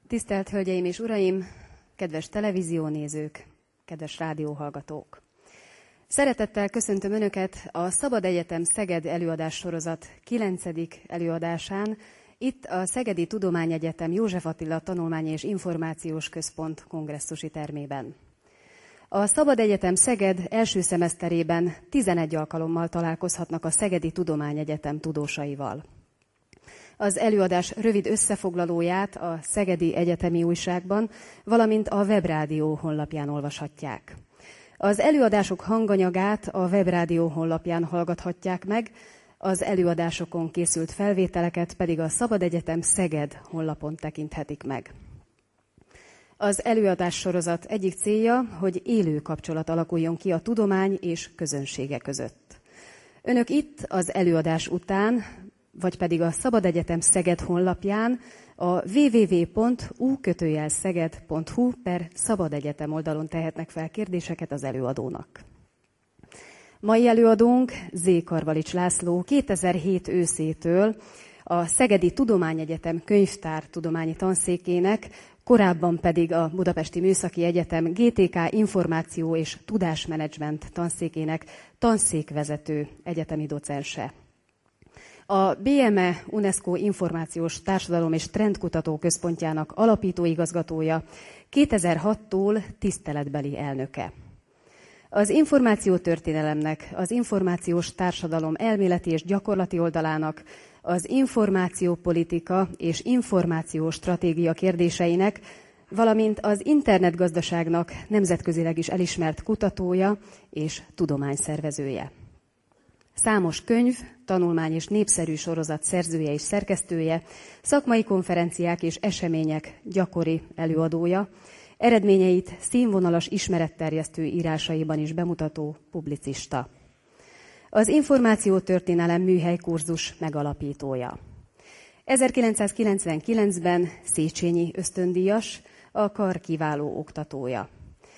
Tisztelt Hölgyeim és Uraim, kedves televíziónézők, kedves rádióhallgatók! Szeretettel köszöntöm Önöket a Szabad Egyetem Szeged előadás sorozat 9. előadásán, itt a Szegedi Tudományegyetem József Attila Tanulmányi és Információs Központ kongresszusi termében. A Szabad Egyetem Szeged első szemeszterében 11 alkalommal találkozhatnak a Szegedi Tudományegyetem tudósaival. Az előadás rövid összefoglalóját a Szegedi Egyetemi Újságban, valamint a Webrádió honlapján olvashatják. Az előadások hanganyagát a Webrádió honlapján hallgathatják meg, az előadásokon készült felvételeket pedig a Szabad Egyetem Szeged honlapon tekinthetik meg. Az előadás sorozat egyik célja, hogy élő kapcsolat alakuljon ki a tudomány és közönsége között. Önök itt az előadás után, vagy pedig a Szabad Egyetem Szeged honlapján a www.u-szeged.hu/szabadegyetem oldalon tehetnek fel kérdéseket az előadónak. Mai előadónk Z. Karvalics László 2007 őszétől a Szegedi Tudományegyetem könyvtártudományi tanszékének, korábban pedig a Budapesti Műszaki Egyetem GTK Információ és Tudásmenedzsment tanszékének tanszékvezető egyetemi docense. A BME UNESCO Információs Társadalom és Trendkutató Központjának alapítóigazgatója, 2006-tól tiszteletbeli elnöke. Az információtörténelemnek, az információs társadalom elméleti és gyakorlati oldalának, az információpolitika és információstratégia kérdéseinek, valamint az internetgazdaságnak nemzetközileg is elismert kutatója és tudományszervezője. Számos könyv, tanulmány és népszerű sorozat szerzője és szerkesztője, szakmai konferenciák és események gyakori előadója, eredményeit színvonalas ismeretterjesztő írásaiban is bemutató publicista. Az információtörténelem műhely kurzus megalapítója. 1999-ben Széchenyi ösztöndíjas, a kar kiváló oktatója.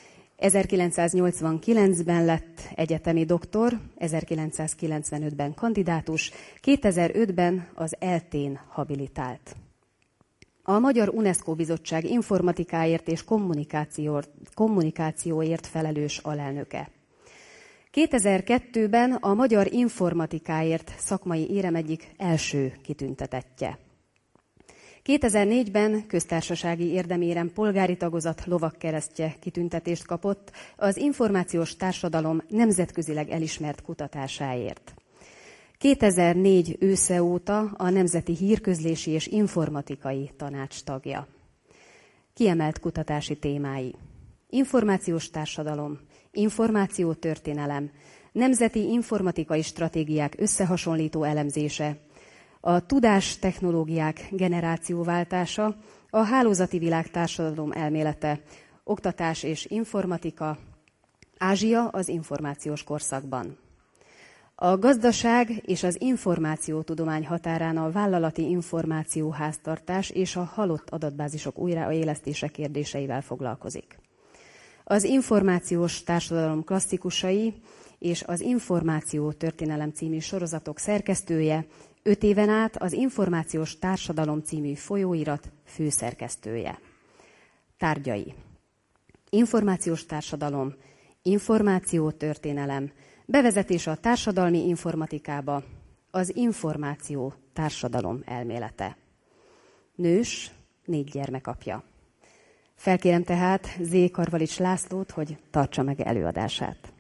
1989-ben lett egyetemi doktor, 1995-ben kandidátus, 2005-ben az ELTE-n habilitált. A Magyar UNESCO Bizottság informatikáért és kommunikációért felelős alelnöke. 2002-ben a Magyar Informatikáért szakmai érem egyik első kitüntetettje. 2004-ben köztársasági érdemérem polgári tagozat lovagkeresztje kitüntetést kapott az információs társadalom nemzetközileg elismert kutatásáért. 2004 ősze óta a Nemzeti Hírközlési és Informatikai Tanács tagja. Kiemelt kutatási témái: információs társadalom, információtörténelem, nemzeti informatikai stratégiák összehasonlító elemzése, a tudástechnológiák generációváltása, a hálózati világ társadalom elmélete, oktatás és informatika, Ázsia az információs korszakban. A gazdaság és az információtudomány határán a vállalati információháztartás és a halott adatbázisok újraélesztése kérdéseivel foglalkozik. Az információs társadalom klasszikusai és az Információtörténelem című sorozatok szerkesztője, 5 éven át az Információs Társadalom című folyóirat főszerkesztője. Tárgyai: információs társadalom, információtörténelem, bevezetés a társadalmi informatikába, az információ társadalom elmélete. Nős, 4 gyermek apja. Felkérem tehát Z. Karvalics Lászlót, hogy tartsa meg előadását.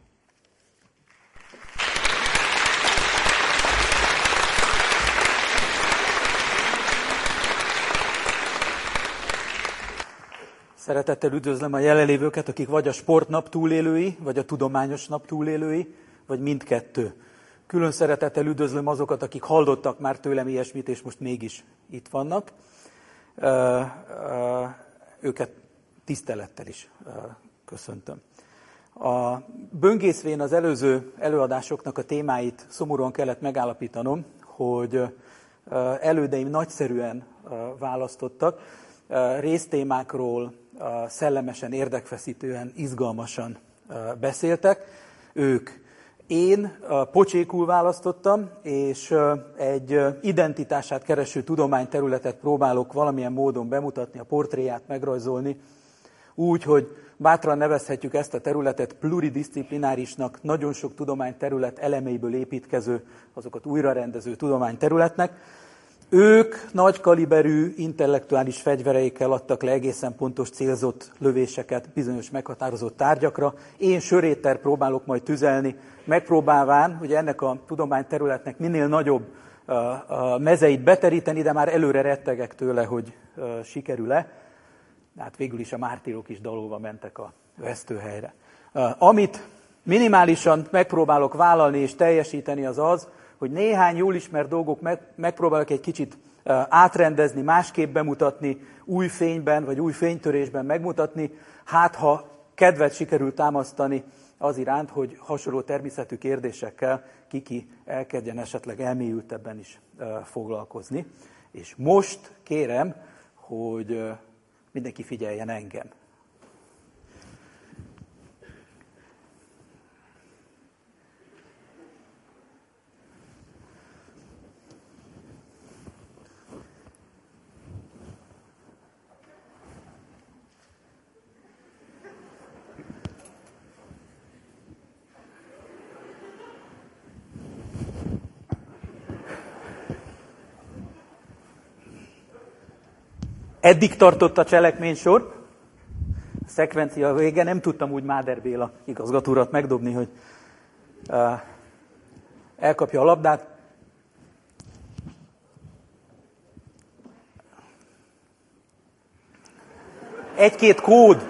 Szeretettel üdvözlöm a jelenlévőket, akik vagy a sportnap túlélői, vagy a tudományos nap túlélői, vagy mindkettő. Külön szeretettel üdvözlöm azokat, akik hallottak már tőlem ilyesmit, és most mégis itt vannak. Őket tisztelettel is köszöntöm. Böngészvén az előző előadásoknak a témáit szomorúan kellett megállapítanom, hogy elődeim nagyszerűen választottak, résztémákról szellemesen, érdekfeszítően, izgalmasan beszéltek. Ők Én pocsékul választottam, és egy identitását kereső tudományterületet próbálok valamilyen módon bemutatni, a portréját megrajzolni, úgy, hogy bátran nevezhetjük ezt a területet pluridisziplinárisnak, nagyon sok tudományterület elemeiből építkező, azokat újrarendező tudományterületnek. Ők nagy kaliberű, intellektuális fegyvereikkel adtak le egészen pontos célzott lövéseket bizonyos meghatározott tárgyakra. Én söréttel próbálok majd tüzelni, megpróbálván, hogy ennek a tudományterületnek minél nagyobb mezeit beteríteni, de már előre rettegek tőle, hogy sikerül-e. Hát végül is a mártírok is dalolva mentek a vesztőhelyre. Amit minimálisan megpróbálok vállalni és teljesíteni az, hogy néhány jól ismert dolgok megpróbálok egy kicsit átrendezni, másképp bemutatni, új fényben vagy új fénytörésben megmutatni, hát ha kedvet sikerül támasztani az iránt, hogy hasonló természetű kérdésekkel ki elkezdjen esetleg elmélyültebben is foglalkozni. És most kérem, hogy mindenki figyeljen engem. Eddig tartott a cselekménysor, a szekvencia vége, nem tudtam úgy Máder Béla igazgató urat megdobni, hogy elkapja a labdát. Egy-két kód.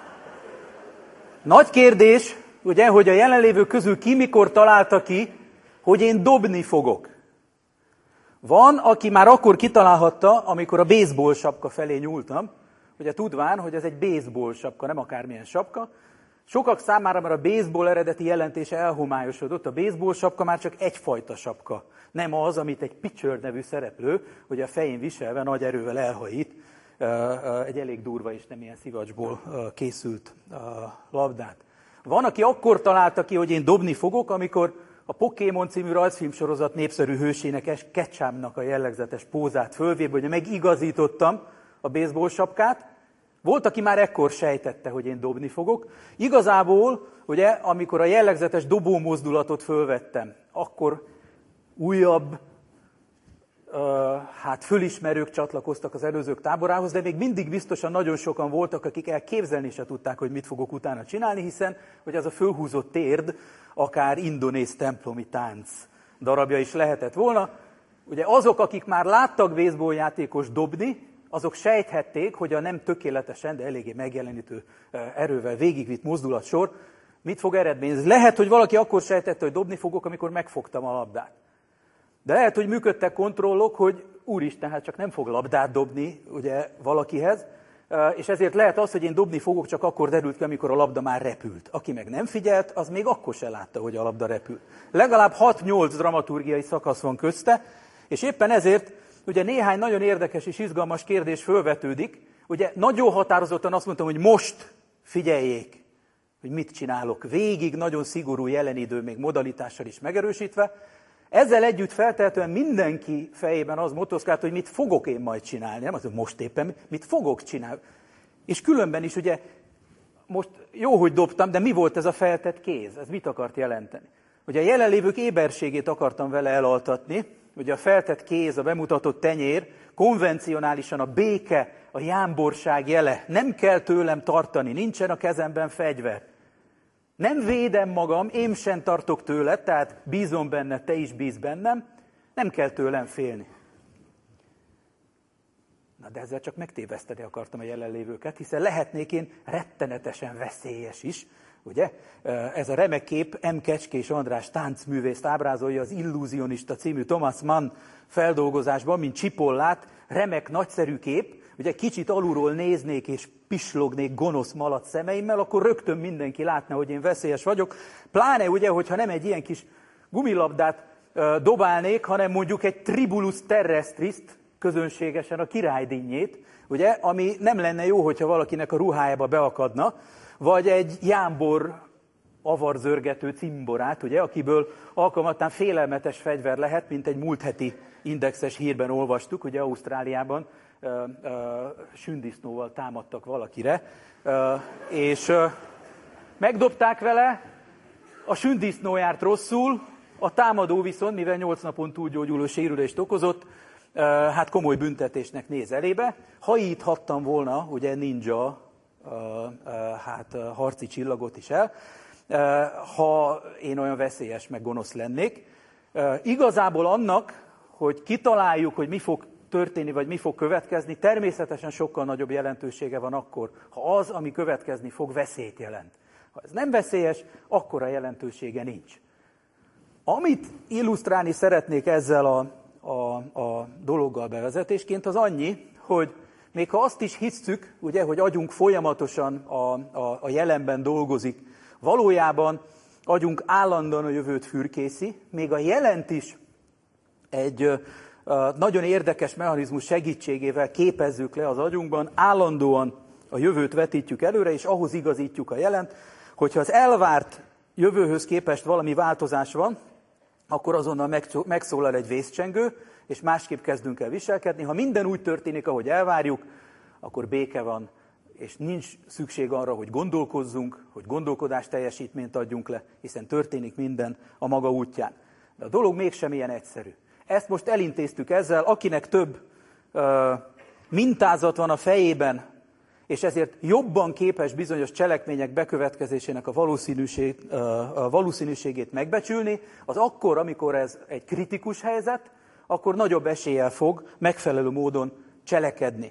Nagy kérdés, ugye, hogy a jelenlévők közül ki mikor találta ki, hogy én dobni fogok. Van, aki már akkor kitalálhatta, amikor a baseball sapka felé nyúltam, ugye tudván, hogy ez egy baseball sapka, nem akármilyen sapka. Sokak számára már a baseball eredeti jelentése elhomályosodott, a baseball sapka már csak egyfajta sapka. Nem az, amit egy pitcher nevű szereplő, hogy a fején viselve nagy erővel elhajít egy elég durva és nem ilyen szivacsból készült labdát. Van, aki akkor találta ki, hogy én dobni fogok, amikor a Pokémon című rajzfilmsorozat népszerű hősének, Ketchumnak a jellegzetes pózát fölvéve, hogy megigazítottam a baseball sapkát. Volt, aki már ekkor sejtette, hogy én dobni fogok. Igazából, ugye, amikor a jellegzetes dobó mozdulatot fölvettem, akkor újabb, fölismerők csatlakoztak az előzők táborához, de még mindig biztosan nagyon sokan voltak, akik elképzelni se tudták, hogy mit fogok utána csinálni, hiszen hogy az a fölhúzott térd akár indonéz templomi tánc darabja is lehetett volna. Ugye azok, akik már láttak baseballjátékos dobni, azok sejthették, hogy a nem tökéletesen, de eléggé megjelenítő erővel végigvitt mozdulatsor mit fog eredményezni. Lehet, hogy valaki akkor sejtette, hogy dobni fogok, amikor megfogtam a labdát. De lehet, hogy működtek kontrollok, hogy úristen, hát csak nem fog labdát dobni ugye, valakihez, és ezért lehet az, hogy én dobni fogok, csak akkor derült ki, amikor a labda már repült. Aki meg nem figyelt, az még akkor se látta, hogy a labda repült. Legalább 6-8 dramaturgiai szakasz van közte, és éppen ezért ugye néhány nagyon érdekes és izgalmas kérdés fölvetődik. Ugye nagyon határozottan azt mondtam, hogy most figyeljék, hogy mit csinálok. Végig nagyon szigorú jelenidő, még modalitással is megerősítve. Ezzel együtt feltehetően mindenki fejében az motoszkált, hogy mit fogok én majd csinálni. Nem az, hogy most éppen, mit fogok csinálni. És különben is ugye, most jó, hogy dobtam, de mi volt ez a feltett kéz? Ez mit akart jelenteni? Ugye a jelenlévők éberségét akartam vele elaltatni, ugye a feltett kéz, a bemutatott tenyér, konvencionálisan a béke, a jámborság jele. Nem kell tőlem tartani, nincsen a kezemben fegyver. Nem védem magam, én sem tartok tőled, tehát bízom benne, te is bíz bennem, nem kell tőlem félni. Na de ezzel csak megtéveszteni akartam a jelenlévőket, hiszen lehetnék én rettenetesen veszélyes is, ugye? Ez a remek kép M. Kecskés András táncművészt ábrázolja az Illúzionista című Thomas Mann feldolgozásban, mint Csipollát, remek, nagyszerű kép. Ugye kicsit alulról néznék és pislognék gonosz malac szemeimmel, akkor rögtön mindenki látna, hogy én veszélyes vagyok. Pláne ugye, hogyha nem egy ilyen kis gumilabdát dobálnék, hanem mondjuk egy tribulus terrestriszt, közönségesen a királydinnyét, ugye, ami nem lenne jó, hogyha valakinek a ruhájába beakadna, vagy egy jámbor avarzörgető cimborát, ugye, akiből alkalmattán félelmetes fegyver lehet, mint egy múlt heti Indexes hírben olvastuk, ugye Ausztráliában sündisznóval támadtak valakire, és megdobták vele, a sündisznó járt rosszul, a támadó viszont, mivel 8 napon túlgyógyuló sérülést okozott, hát komoly büntetésnek néz elébe. Hajíthattam volna, ugye ninja, harci csillagot is el, ha én olyan veszélyes meg gonosz lennék. Igazából annak, hogy kitaláljuk, hogy mi fog történni, vagy mi fog következni, természetesen sokkal nagyobb jelentősége van akkor, ha az, ami következni fog, veszélyt jelent. Ha ez nem veszélyes, akkor a jelentősége nincs. Amit illusztrálni szeretnék ezzel a dologgal bevezetésként, az annyi, hogy még ha azt is hisszük, ugye, hogy agyunk folyamatosan a jelenben dolgozik, valójában agyunk állandóan a jövőt fürkészi, még a jelent is egy nagyon érdekes mechanizmus segítségével képezzük le az agyunkban, állandóan a jövőt vetítjük előre, és ahhoz igazítjuk a jelent, hogyha az elvárt jövőhöz képest valami változás van, akkor azonnal megszólal egy vészcsengő, és másképp kezdünk el viselkedni. Ha minden úgy történik, ahogy elvárjuk, akkor béke van, és nincs szükség arra, hogy gondolkozzunk, hogy gondolkodás teljesítményt adjunk le, hiszen történik minden a maga útján. De a dolog mégsem ilyen egyszerű. Ezt most elintéztük ezzel, akinek több mintázat van a fejében, és ezért jobban képes bizonyos cselekmények bekövetkezésének a valószínűségét megbecsülni, az akkor, amikor ez egy kritikus helyzet, akkor nagyobb eséllyel fog megfelelő módon cselekedni.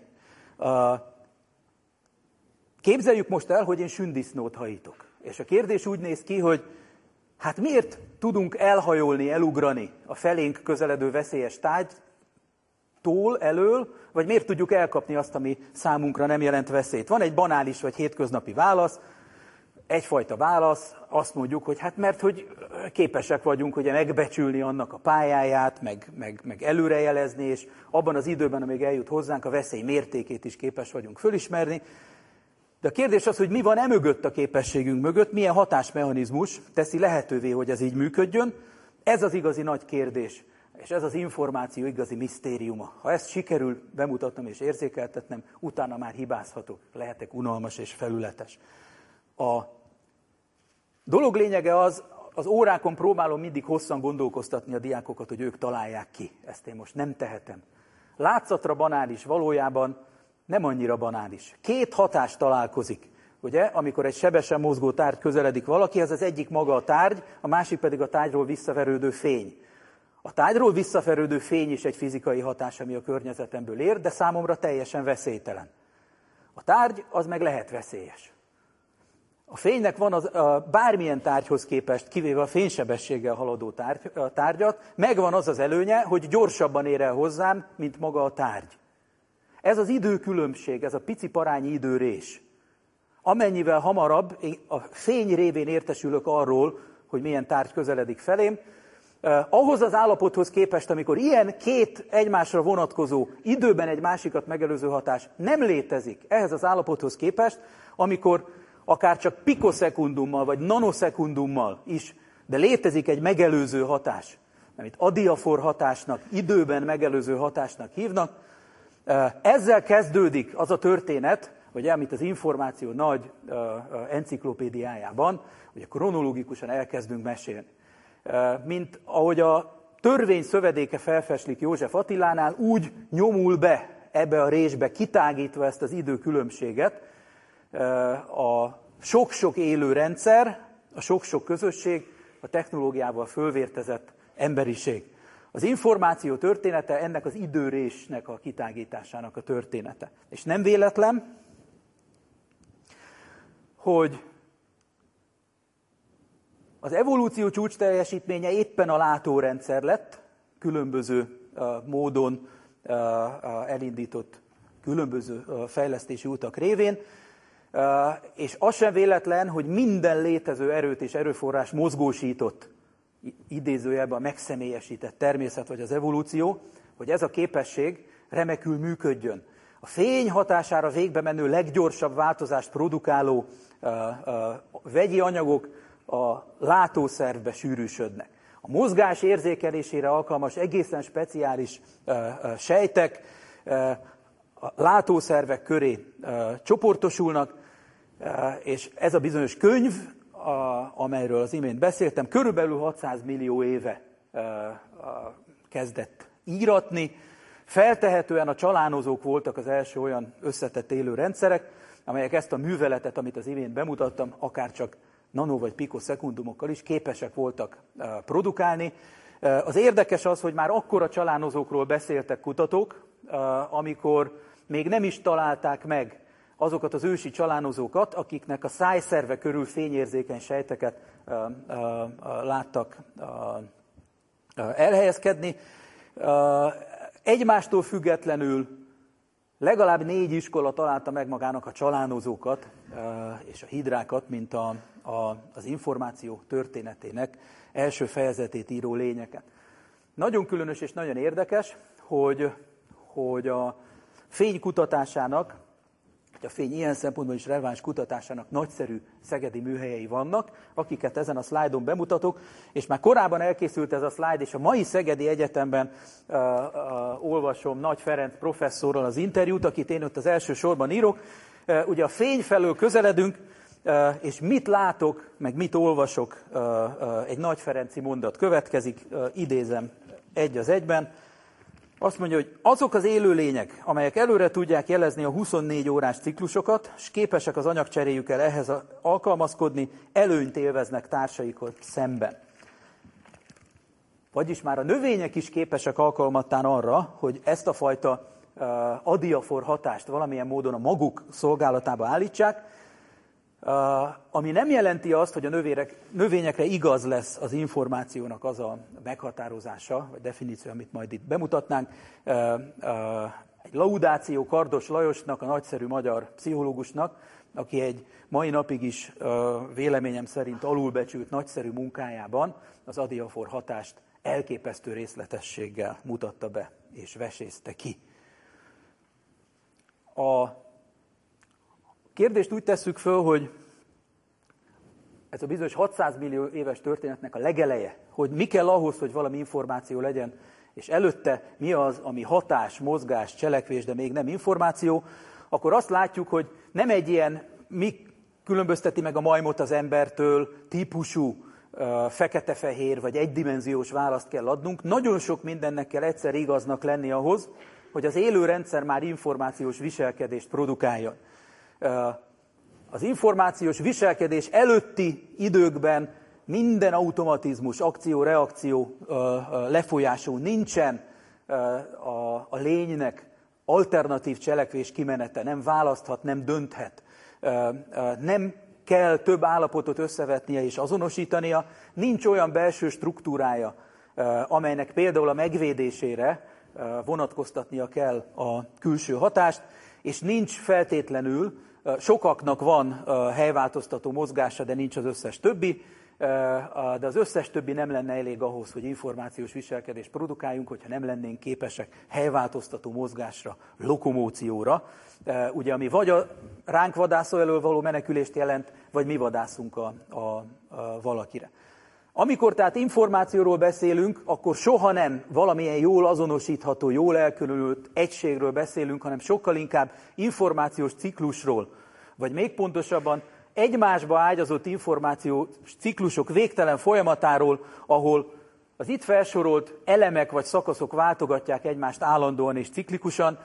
Képzeljük most el, hogy én sündisznót hajítok. És a kérdés úgy néz ki, hogy hát miért tudunk elhajolni, elugrani a felénk közeledő veszélyes tárgytól, elől, vagy miért tudjuk elkapni azt, ami számunkra nem jelent veszélyt. Van egy banális vagy hétköznapi válasz, egyfajta válasz, azt mondjuk, hogy hát mert hogy képesek vagyunk ugye megbecsülni annak a pályáját, meg előrejelezni, és abban az időben, amíg eljut hozzánk, a veszély mértékét is képes vagyunk fölismerni. De a kérdés az, hogy mi van mögött, a képességünk mögött, milyen hatásmechanizmus teszi lehetővé, hogy ez így működjön. Ez az igazi nagy kérdés, és ez az információ igazi misztériuma. Ha ezt sikerül bemutatnom és érzékeltetnem, utána már hibázhatok, lehetek unalmas és felületes. A dolog lényege az órákon próbálom mindig hosszan gondolkoztatni a diákokat, hogy ők találják ki. Ezt én most nem tehetem. Látszatra banális, valójában nem annyira banális. Két hatás találkozik, ugye, amikor egy sebesen mozgó tárgy közeledik valakihez, az egyik maga a tárgy, a másik pedig a tárgyról visszaverődő fény. A tárgyról visszaverődő fény is egy fizikai hatás, ami a környezetemből ér, de számomra teljesen veszélytelen. A tárgy az meg lehet veszélyes. A fénynek van bármilyen tárgyhoz képest, kivéve a fénysebességgel haladó tárgyat, megvan az az előnye, hogy gyorsabban ér el hozzám, mint maga a tárgy. Ez az időkülönbség, ez a pici parányi időrés. Amennyivel hamarabb a fény révén értesülök arról, hogy milyen tárgy közeledik felém, ahhoz az állapothoz képest, amikor ilyen két egymásra vonatkozó, időben egy másikat megelőző hatás nem létezik, ehhez az állapothoz képest, amikor akár csak pikoszekundummal vagy nanoszekundummal is, de létezik egy megelőző hatás, amit adiafor hatásnak, időben megelőző hatásnak hívnak. Ezzel kezdődik az a történet, ugye, amit az információ nagy enciklopédiájában, ugye kronológikusan elkezdünk mesélni. Mint ahogy a törvény szövedéke felfeslik József Attilánál, úgy nyomul be ebbe a résbe, kitágítva ezt az időkülönbséget, a sok-sok élő rendszer, a sok-sok közösség, a technológiával fölvértezett emberiség. Az információ története ennek az időrésnek a kitágításának a története. És nem véletlen, hogy az evolúció csúcs teljesítménye éppen a látórendszer lett, különböző módon elindított különböző fejlesztési utak révén, és az sem véletlen, hogy minden létező erőt és erőforrás mozgósított, idézőjelben a megszemélyesített természet vagy az evolúció, hogy ez a képesség remekül működjön. A fény hatására végbe menő leggyorsabb változást produkáló vegyi anyagok a látószervbe sűrűsödnek. A mozgás érzékelésére alkalmas egészen speciális sejtek a látószervek köré csoportosulnak, és ez a bizonyos könyv, amelyről az imént beszéltem, körülbelül 600 millió éve kezdett íratni. Feltehetően a csalánozók voltak az első olyan összetett élő rendszerek, amelyek ezt a műveletet, amit az imént bemutattam, akár csak nano vagy pikoszekundumokkal is képesek voltak produkálni. Az érdekes az, hogy már akkor a csalánozókról beszéltek kutatók, amikor még nem is találták meg azokat az ősi csalánozókat, akiknek a szájszerve körül fényérzékeny sejteket láttak elhelyezkedni. Egymástól függetlenül legalább 4 iskola találta meg magának a csalánozókat és a hidrákat, mint az információ történetének első fejezetét író lényeket. Nagyon különös és nagyon érdekes, hogy a fény kutatásának, a fény ilyen szempontból is releváns kutatásának nagyszerű szegedi műhelyei vannak, akiket ezen a szlájdon bemutatok, és már korábban elkészült ez a szlájd, és a mai Szegedi Egyetemben olvasom Nagy Ferenc professzorral az interjút, akit én ott az első sorban írok. Ugye a fény felől közeledünk, és mit látok, meg mit olvasok, egy Nagy Ferenci mondat következik, idézem egy az egyben. Azt mondja, hogy azok az élőlények, amelyek előre tudják jelezni a 24 órás ciklusokat, és képesek az anyagcseréjükkel ehhez alkalmazkodni, előnyt élveznek társaikkal szemben. Vagyis már a növények is képesek alkalmattán arra, hogy ezt a fajta adiafor hatást valamilyen módon a maguk szolgálatába állítsák, ami nem jelenti azt, hogy a növényekre igaz lesz az információnak az a meghatározása, vagy definíció, amit majd itt bemutatnánk. Egy Laudáció Kardos Lajosnak, a nagyszerű magyar pszichológusnak, aki egy mai napig is véleményem szerint alulbecsült nagyszerű munkájában az adiafor hatást elképesztő részletességgel mutatta be, és vesézte ki. A kérdést úgy tesszük föl, hogy ez a bizonyos 600 millió éves történetnek a legeleje, hogy mi kell ahhoz, hogy valami információ legyen, és előtte mi az, ami hatás, mozgás, cselekvés, de még nem információ, akkor azt látjuk, hogy nem egy ilyen, mi különbözteti meg a majmot az embertől típusú fekete-fehér vagy egydimenziós választ kell adnunk. Nagyon sok mindennek kell egyszer igaznak lenni ahhoz, hogy az élő rendszer már információs viselkedést produkáljon. Az információs viselkedés előtti időkben minden automatizmus, akció-reakció lefolyású nincsen, a lénynek alternatív cselekvés kimenete, nem választhat, nem dönthet, nem kell több állapotot összevetnie és azonosítania, nincs olyan belső struktúrája, amelynek például a megvédésére vonatkoztatnia kell a külső hatást, és nincs feltétlenül, sokaknak van helyváltoztató mozgása, de nincs az összes többi, de az összes többi nem lenne elég ahhoz, hogy információs viselkedést produkáljunk, hogyha nem lennénk képesek helyváltoztató mozgásra, lokomócióra, ugye, ami vagy a ránk vadászó elől való menekülést jelent, vagy mi vadászunk valakire. Amikor tehát információról beszélünk, akkor soha nem valamilyen jól azonosítható, jól elkülönült egységről beszélünk, hanem sokkal inkább információs ciklusról, vagy még pontosabban egymásba ágyazott információs ciklusok végtelen folyamatáról, ahol az itt felsorolt elemek vagy szakaszok váltogatják egymást állandóan és ciklikusan.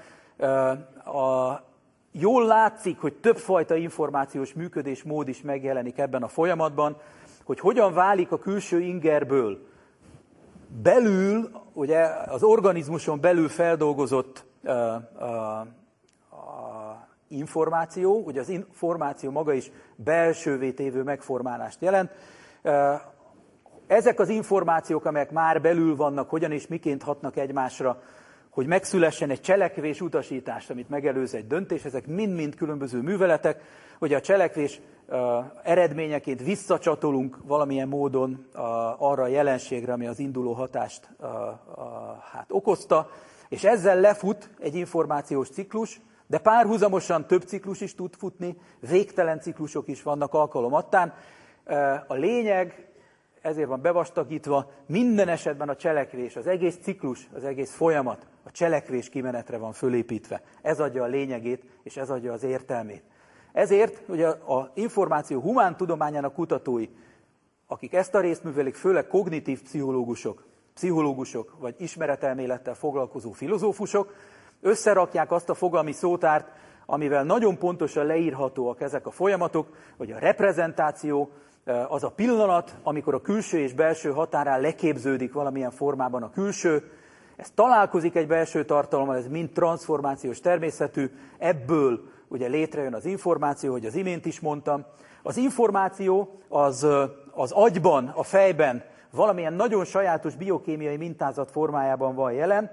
Jól látszik, hogy többfajta információs működésmód is megjelenik ebben a folyamatban, hogy hogyan válik a külső ingerből belül, ugye az organizmuson belül feldolgozott információ, ugye az információ maga is belsővé tévő megformálást jelent. Ezek az információk, amelyek már belül vannak, hogyan és miként hatnak egymásra, hogy megszülessen egy cselekvés utasítás, amit megelőz egy döntés, ezek mind-mind különböző műveletek, hogy a cselekvés eredményeként visszacsatolunk valamilyen módon arra a jelenségre, ami az induló hatást okozta, és ezzel lefut egy információs ciklus, de párhuzamosan több ciklus is tud futni, végtelen ciklusok is vannak alkalomattán. A lényeg, ezért van bevastagítva, minden esetben a cselekvés, az egész ciklus, az egész folyamat, a cselekvés kimenetre van fölépítve. Ez adja a lényegét, és ez adja az értelmét. Ezért ugye az információ humántudományának kutatói, akik ezt a részt művelik, főleg kognitív pszichológusok vagy ismeretelmélettel foglalkozó filozófusok, összerakják azt a fogalmi szótárt, amivel nagyon pontosan leírhatóak ezek a folyamatok, hogy a reprezentáció az a pillanat, amikor a külső és belső határán leképződik valamilyen formában a külső, ez találkozik egy belső tartalommal, ez mind transformációs természetű, ebből ugye létrejön az információ, hogy az imént is mondtam. Az információ az agyban, a fejben valamilyen nagyon sajátos biokémiai mintázat formájában van jelen.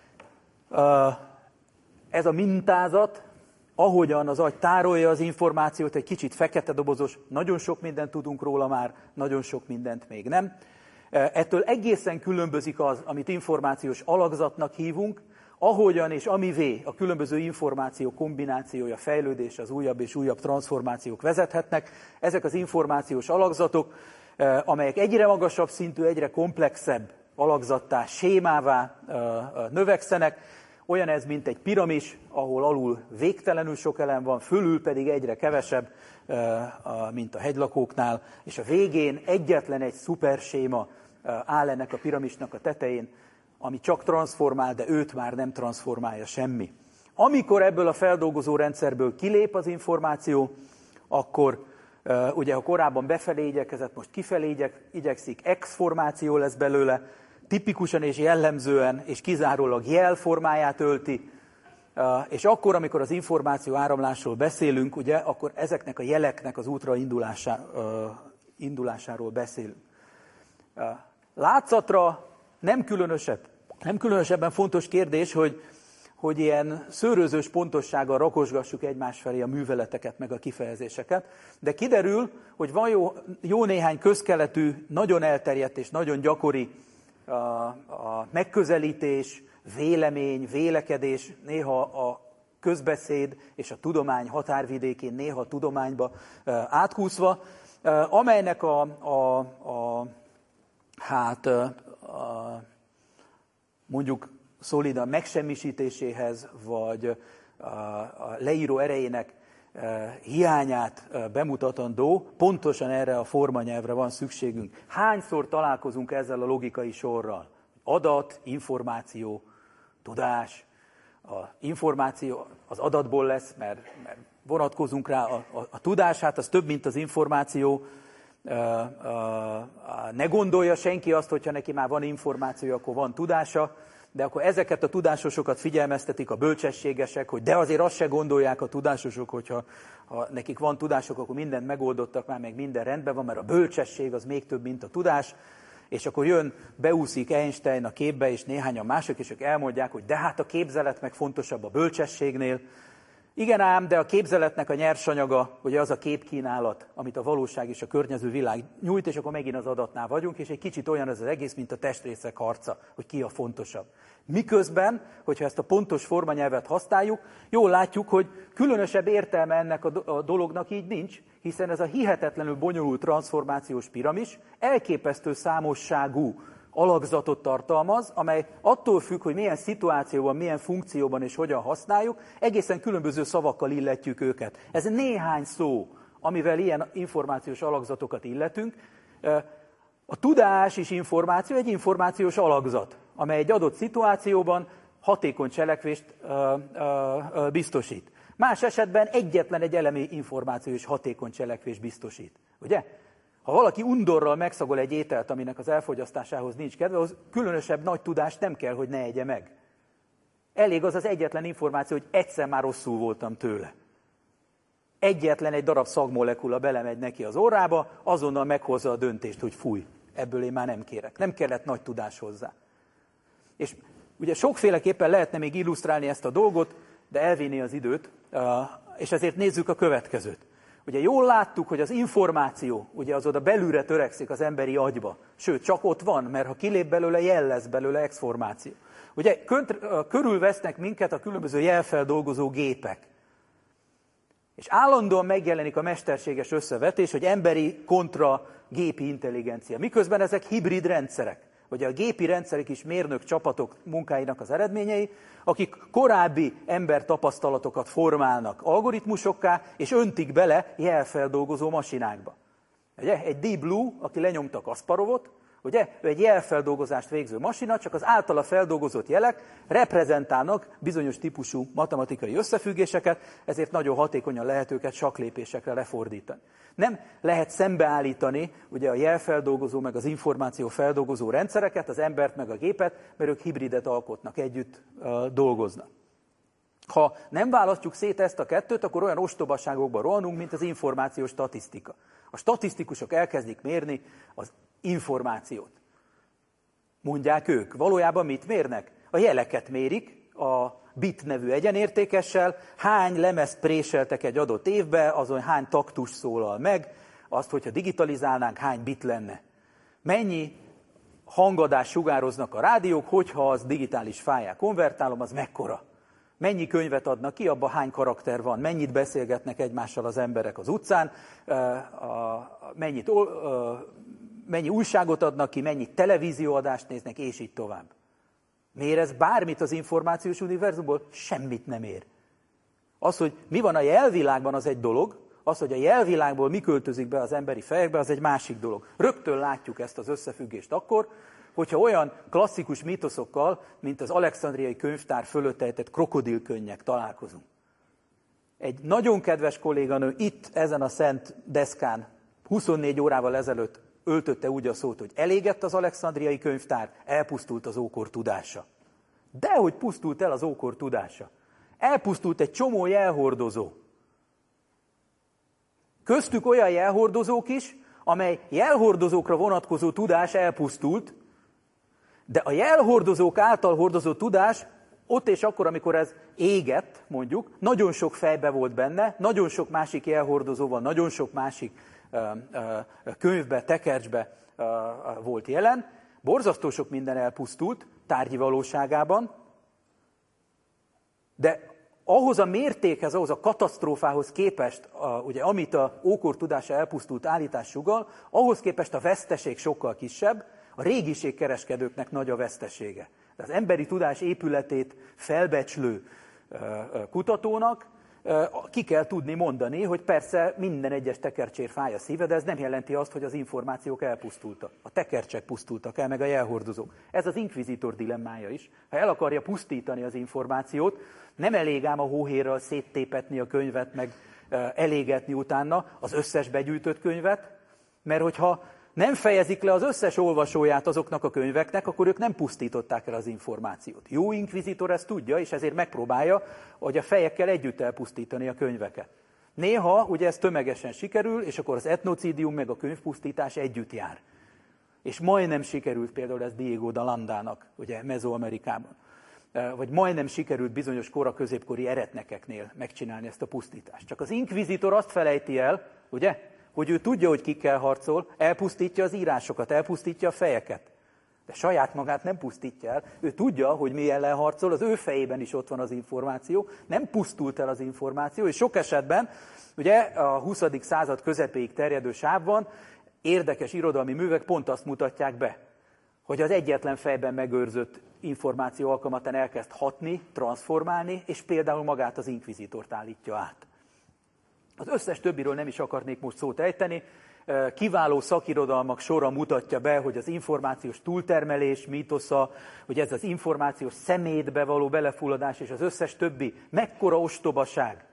Ez a mintázat, ahogyan az agy tárolja az információt, egy kicsit fekete dobozos, nagyon sok mindent tudunk róla már, nagyon sok mindent még nem. Ettől egészen különbözik az, amit információs alakzatnak hívunk, ahogyan és amivé a különböző információ kombinációja, fejlődés, az újabb és újabb transformációk vezethetnek. Ezek az információs alakzatok, amelyek egyre magasabb szintű, egyre komplexebb alakzattá, sémává növekszenek. Olyan ez, mint egy piramis, ahol alul végtelenül sok elem van, fölül pedig egyre kevesebb, mint a hegylakóknál, és a végén egyetlen egy szuperséma áll ennek a piramisnak a tetején, ami csak transformál, de őt már nem transformálja semmi. Amikor ebből a feldolgozó rendszerből kilép az információ, akkor ugye ha korábban befelé igyekezett, most kifelé igyekszik, X-formáció lesz belőle, tipikusan és jellemzően és kizárólag jelformáját ölti, és akkor, amikor az információ áramlásról beszélünk, ugye, akkor ezeknek a jeleknek az útra indulásáról beszélünk. Látszatra nem különösebben fontos kérdés, hogy ilyen szőrözős pontossággal rakosgassuk egymás felé a műveleteket, meg a kifejezéseket, de kiderül, hogy van jó néhány közkeletű, nagyon elterjedt és nagyon gyakori a megközelítés, vélemény, vélekedés, néha a közbeszéd és a tudomány határvidékén, néha a tudományba átkúszva, amelynek mondjuk szolidan megsemmisítéséhez, vagy a leíró erejének hiányát bemutatandó, pontosan erre a formanyelvre van szükségünk. Hányszor találkozunk ezzel a logikai sorral? Adat, információ, tudás. A információ az adatból lesz, mert vonatkozunk rá. A tudás, hát az több, mint az információ. Ne gondolja senki azt, hogyha neki már van információ, akkor van tudása, de akkor ezeket a tudásosokat figyelmeztetik a bölcsességesek, hogy de azért azt se gondolják a tudásosok, hogyha nekik van tudások, akkor mindent megoldottak már, meg minden rendben van, mert a bölcsesség az még több, mint a tudás, és akkor beúszik Einstein a képbe, és néhányan mások, és ők elmondják, hogy de hát a képzelet meg fontosabb a bölcsességnél. Igen ám, de a képzeletnek a nyersanyaga, ugye az a képkínálat, amit a valóság és a környező világ nyújt, és akkor megint az adatnál vagyunk, és egy kicsit olyan ez az egész, mint a testrészek harca, hogy ki a fontosabb. Miközben, hogyha ezt a pontos formanyelvet használjuk, jól látjuk, hogy különösebb értelme ennek a dolognak így nincs, hiszen ez a hihetetlenül bonyolult transformációs piramis elképesztő számosságú alakzatot tartalmaz, amely attól függ, hogy milyen szituációban, milyen funkcióban és hogyan használjuk, egészen különböző szavakkal illetjük őket. Ez néhány szó, amivel ilyen információs alakzatokat illetünk. A tudás és információ egy információs alakzat, amely egy adott szituációban hatékony cselekvést biztosít. Más esetben egyetlen egy elemi információ és hatékony cselekvést biztosít. Ugye? Ha valaki undorral megszagol egy ételt, aminek az elfogyasztásához nincs kedve, az különösebb nagy tudást nem kell, hogy ne egye meg. Elég az egyetlen információ, hogy egyszer már rosszul voltam tőle. Egyetlen egy darab szagmolekula belemegy neki az orrába, azonnal meghozza a döntést, hogy fúj, ebből én már nem kérek. Nem kellett nagy tudás hozzá. És ugye sokféleképpen lehetne még illusztrálni ezt a dolgot, de elvinni az időt, és ezért nézzük a következőt. Ugye jól láttuk, hogy az információ, ugye az oda belülre törekszik az emberi agyba. Sőt, csak ott van, mert ha kilép belőle, jel lesz belőle X-formáció. Ugye körülvesznek minket a különböző jelfeldolgozó gépek. És állandóan megjelenik a mesterséges összevetés, hogy emberi kontra gépi intelligencia. Miközben ezek hibrid rendszerek. Ugye a gépi rendszerek is mérnök csapatok munkáinak az eredményei, akik korábbi embertapasztalatokat formálnak algoritmusokká, és öntik bele jelfeldolgozó masinákba. Ugye? Egy Deep Blue, aki lenyomta Kasparovot, ugye? Ő egy jelfeldolgozást végző masina, csak az általa feldolgozott jelek reprezentálnak bizonyos típusú matematikai összefüggéseket, ezért nagyon hatékonyan lehet őket sakklépésekre lefordítani. Nem lehet szembeállítani ugye a jelfeldolgozó meg az információfeldolgozó rendszereket, az embert meg a gépet, mert ők hibridet alkotnak, együtt dolgoznak. Ha nem választjuk szét ezt a kettőt, akkor olyan ostobaságokba rohanunk, mint az információs statisztika. A statisztikusok elkezdik mérni az információt. Mondják ők. Valójában mit mérnek? A jeleket mérik a bit nevű egyenértékessel, hány lemezt préseltek egy adott évbe, azon hány taktus szólal meg, azt, hogyha digitalizálnánk, hány bit lenne. Mennyi hangadást sugároznak a rádiók, hogyha az digitális fájlá konvertálom, az mekkora? Mennyi könyvet adnak ki, abban hány karakter van, mennyit beszélgetnek egymással az emberek az utcán, mennyi újságot adnak ki, mennyi televízióadást néznek, és így tovább. Mér ez bármit az információs univerzumból? Semmit nem ér. Az, hogy mi van a jelvilágban, az egy dolog, az, hogy a jelvilágból mi költözik be az emberi fejekbe, az egy másik dolog. Rögtön látjuk ezt az összefüggést akkor, hogyha olyan klasszikus mítoszokkal, mint az Alexandriai könyvtár fölött ejtett krokodilkönnyek találkozunk. Egy nagyon kedves kolléganő itt, ezen a szent deszkán 24 órával ezelőtt öltötte úgy a szót, hogy elégett az Alexandriai könyvtár, elpusztult az ókor tudása. Dehogy pusztult el az ókor tudása. Elpusztult egy csomó jelhordozó. Köztük olyan jelhordozók is, amely jelhordozókra vonatkozó tudás elpusztult, de a jelhordozók által hordozott tudás ott és akkor, amikor ez égett, mondjuk, nagyon sok fejbe volt benne, nagyon sok másik jelhordozóval, nagyon sok másik könyvbe, tekercsbe volt jelen, borzasztó sok minden elpusztult tárgyi valóságában, de ahhoz a mértékhez, ahhoz a katasztrófához képest, ugye, amit a ókor tudása elpusztult állítás sugall, ahhoz képest a veszteség sokkal kisebb, a régiségkereskedőknek nagy a vesztesége. De az emberi tudás épületét felbecslő kutatónak ki kell tudni mondani, hogy persze minden egyes tekercsér fáj a szíve, de ez nem jelenti azt, hogy az információk elpusztultak. A tekercsek pusztultak el, meg a jelhordozók. Ez az inkvizitor dilemmája is. Ha el akarja pusztítani az információt, nem elég ám a hóhérral széttépetni a könyvet, meg elégetni utána az összes begyűjtött könyvet, mert hogyha nem fejezik le az összes olvasóját azoknak a könyveknek, akkor ők nem pusztították el az információt. Jó inkvizitor ezt tudja, és ezért megpróbálja, hogy a fejekkel együtt elpusztítani a könyveket. Néha ugye ez tömegesen sikerül, és akkor az etnocidium meg a könyvpusztítás együtt jár. És majdnem sikerült például ez Diego de Landának, ugye Mezoamerikában. Vagy majdnem sikerült bizonyos kora-középkori eretnekeknél megcsinálni ezt a pusztítást. Csak az inkvizitor azt felejti el, ugye, hogy ő tudja, hogy kikkel harcol, elpusztítja az írásokat, elpusztítja a fejeket. De saját magát nem pusztítja el. Ő tudja, hogy mi ellen harcol, az ő fejében is ott van az információ, nem pusztult el az információ, és sok esetben, ugye a 20. század közepéig terjedő sávban érdekes irodalmi művek pont azt mutatják be, hogy az egyetlen fejben megőrzött információ alkalmatán elkezd hatni, transformálni, és például magát az inkvizitort állítja át. Az összes többiről nem is akarnék most szót ejteni, kiváló szakirodalmak sora mutatja be, hogy az információs túltermelés mítosza, hogy ez az információs szemétbe való belefulladás, és az összes többi mekkora ostobaság.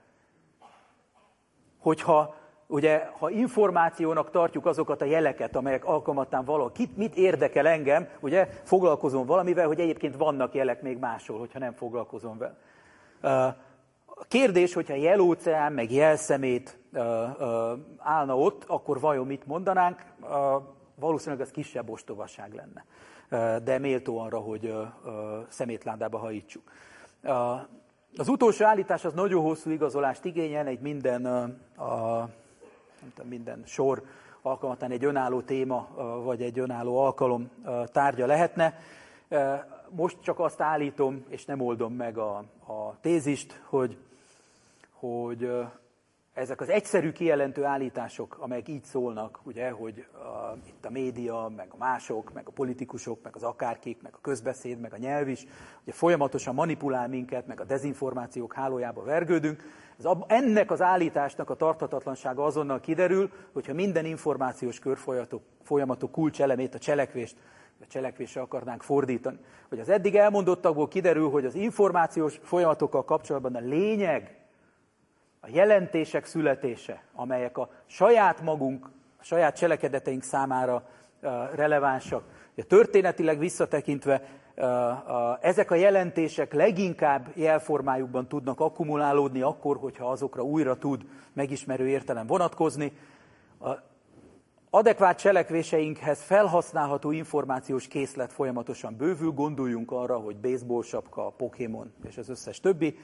Hogyha ugye, ha információnak tartjuk azokat a jeleket, amelyek alkalmattán valaki, mit érdekel engem, ugye, foglalkozom valamivel, hogy egyébként vannak jelek még máshol, hogyha nem foglalkozom vele. A kérdés, hogyha jelóceán, meg jelszemét állna ott, akkor vajon mit mondanánk? Valószínűleg ez kisebb ostobaság lenne, de méltó arra, hogy szemétládába hajítsuk. Az utolsó állítás az nagyon hosszú igazolást igényel, egy minden sor alkalmatán egy önálló téma, vagy egy önálló alkalom tárgya lehetne. Most csak azt állítom, és nem oldom meg a tézist, hogy ezek az egyszerű kijelentő állítások, amelyek így szólnak, ugye, hogy itt a média, meg a mások, meg a politikusok, meg az akárkik, meg a közbeszéd, meg a nyelv is, ugye folyamatosan manipulál minket, meg a dezinformációk hálójába vergődünk. Ennek az állításnak a tarthatatlansága azonnal kiderül, hogyha minden információs körfolyamatok kulcselemét, a cselekvésre akarnánk fordítani. Hogy az eddig elmondottakból kiderül, hogy az információs folyamatokkal kapcsolatban a lényeg, a jelentések születése, amelyek a saját magunk, a saját cselekedeteink számára relevánsak. Történetileg visszatekintve ezek a jelentések leginkább jelformájukban tudnak akkumulálódni akkor, hogyha azokra újra tud megismerő értelem vonatkozni. Adekvát cselekvéseinkhez felhasználható információs készlet folyamatosan bővül, gondoljunk arra, hogy baseball sapka, Pokémon és az összes többi,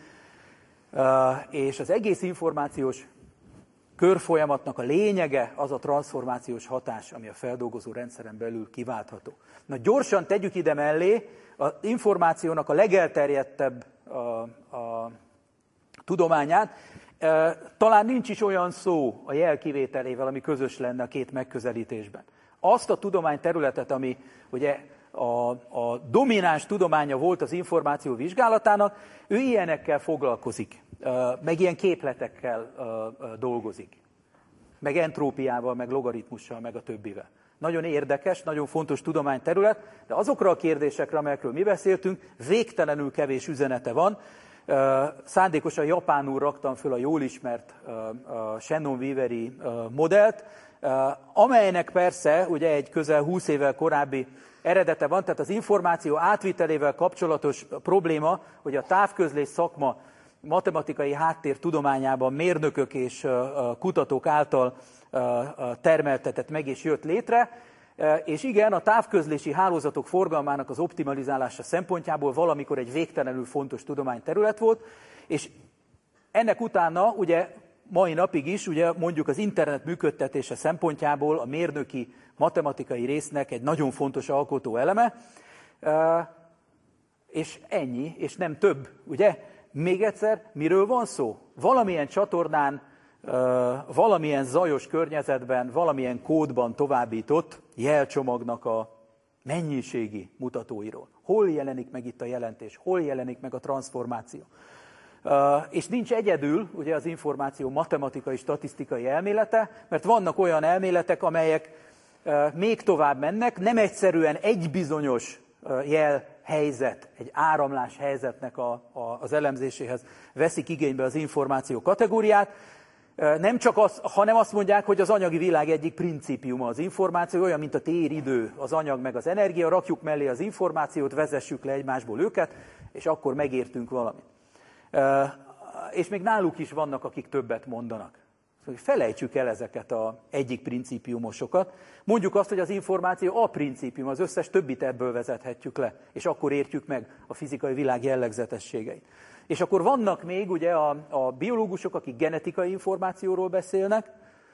és az egész információs körfolyamatnak a lényege az a transformációs hatás, ami a feldolgozó rendszeren belül kiváltható. Na gyorsan tegyük ide mellé, az információnak a legelterjedtebb a tudományát, talán nincs is olyan szó a jel kivételével, ami közös lenne a két megközelítésben. Azt a tudományterületet, ami ugye a domináns tudománya volt az információ vizsgálatának, ő ilyenekkel foglalkozik, meg ilyen képletekkel dolgozik, meg entrópiával, meg logaritmussal, meg a többivel. Nagyon érdekes, nagyon fontos tudományterület, de azokra a kérdésekre, amelyekről mi beszéltünk, végtelenül kevés üzenete van. Szándékosan japánul raktam föl a jól ismert Shannon Weaveri modellt, amelynek persze ugye egy közel 20 évvel korábbi eredete van, tehát az információ átvitelével kapcsolatos probléma, hogy a távközlés szakma matematikai háttér tudományában mérnökök és kutatók által termeltetett meg és jött létre, és igen, a távközlési hálózatok forgalmának az optimalizálása szempontjából valamikor egy végtelenül fontos tudományterület volt, és ennek utána ugye mai napig is, ugye mondjuk az internet működtetése szempontjából a mérnöki matematikai résznek egy nagyon fontos alkotó eleme, és ennyi, és nem több, ugye? Még egyszer, miről van szó? Valamilyen csatornán, valamilyen zajos környezetben, valamilyen kódban továbbított jelcsomagnak a mennyiségi mutatóiról. Hol jelenik meg itt a jelentés? Hol jelenik meg a transformáció? És nincs egyedül ugye az információ matematikai, statisztikai elmélete, mert vannak olyan elméletek, amelyek még tovább mennek, nem egyszerűen egy bizonyos jelhelyzet, egy áramlás helyzetnek az elemzéséhez veszik igénybe az információ kategóriát, nem csak az, hanem azt mondják, hogy az anyagi világ egyik principiuma az információ, olyan, mint a téridő, az anyag meg az energia, rakjuk mellé az információt, vezessük le egymásból őket, és akkor megértünk valamit. És még náluk is vannak, akik többet mondanak. Felejtsük el ezeket az egyik principiumosokat. Mondjuk azt, hogy az információ a principium, az összes többit ebből vezethetjük le, és akkor értjük meg a fizikai világ jellegzetességeit. És akkor vannak még ugye a biológusok, akik genetikai információról beszélnek,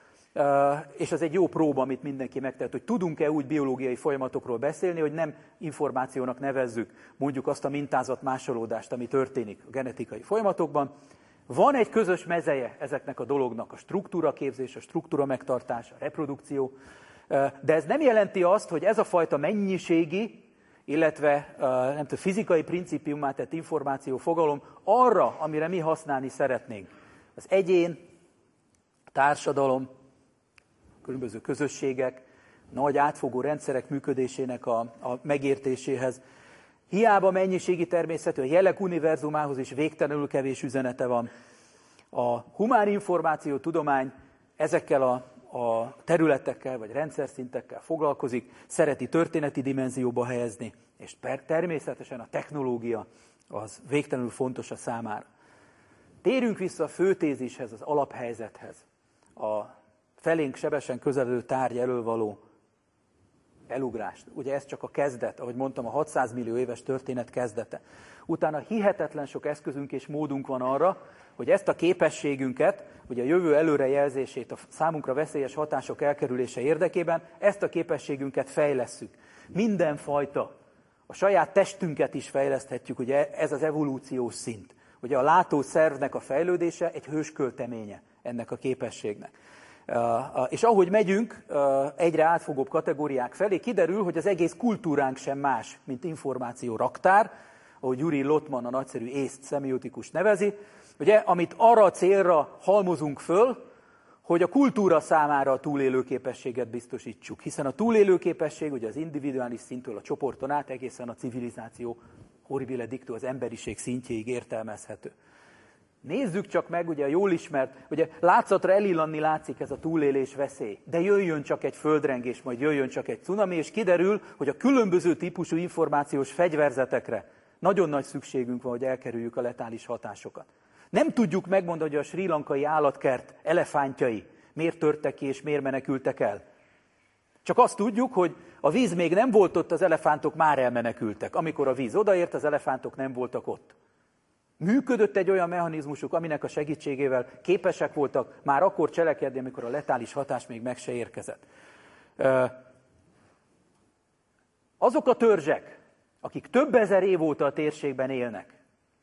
és ez egy jó próba, amit mindenki megtehet, hogy tudunk-e úgy biológiai folyamatokról beszélni, hogy nem információnak nevezzük mondjuk azt a mintázatmásolódást, ami történik a genetikai folyamatokban. Van egy közös mezeje ezeknek a dolognak, a struktúraképzés, a struktúra megtartás, a reprodukció, de ez nem jelenti azt, hogy ez a fajta mennyiségi, illetve nem tudom, fizikai principiummá tett információ fogalom arra, amire mi használni szeretnénk. Az egyén, a társadalom, különböző közösségek, nagy átfogó rendszerek működésének a megértéséhez. Hiába mennyiségi természetű, a jelek univerzumához is végtelenül kevés üzenete van. A humán információ tudomány ezekkel a területekkel vagy rendszerszintekkel foglalkozik, szereti történeti dimenzióba helyezni, és természetesen a technológia az végtelenül fontos a számára. Térjünk vissza a főtézishez, az alaphelyzethez. A felénk sebesen közeledő tárgy elől való elugrást. Ugye ez csak a kezdet, ahogy mondtam, a 600 millió éves történet kezdete. Utána hihetetlen sok eszközünk és módunk van arra, hogy ezt a képességünket, ugye a jövő előrejelzését, a számunkra veszélyes hatások elkerülése érdekében, ezt a képességünket fejlesszük. Mindenfajta, a saját testünket is fejleszthetjük, ugye ez az evolúciós szint. Ugye a látószervnek a fejlődése egy hőskölteménye. ennek a képességnek. És ahogy megyünk egyre átfogóbb kategóriák felé, kiderül, hogy az egész kultúránk sem más, mint információ raktár, ahogy Yuri Lotman, a nagyszerű észt szemiotikus nevezi, ugye, amit arra a célra halmozunk föl, hogy a kultúra számára a túlélőképességet biztosítsuk. Hiszen a túlélőképesség ugye az individuális szintől a csoporton át egészen a civilizáció horribile dictu, az emberiség szintjéig értelmezhető. Nézzük csak meg, ugye a jól ismert, ugye látszatra elillanni látszik ez a túlélés veszély, de jöjjön csak egy földrengés, majd jöjjön csak egy cunami, és kiderül, hogy a különböző típusú információs fegyverzetekre nagyon nagy szükségünk van, hogy elkerüljük a letális hatásokat. Nem tudjuk megmondani, hogy a srí lankai állatkert elefántjai miért törtek ki és miért menekültek el. Csak azt tudjuk, hogy a víz még nem volt ott, az elefántok már elmenekültek. Amikor a víz odaért, az elefántok nem voltak ott. Működött egy olyan mechanizmusuk, aminek a segítségével képesek voltak már akkor cselekedni, amikor a letális hatás még meg se érkezett. Azok a törzsek, akik több ezer év óta a térségben élnek,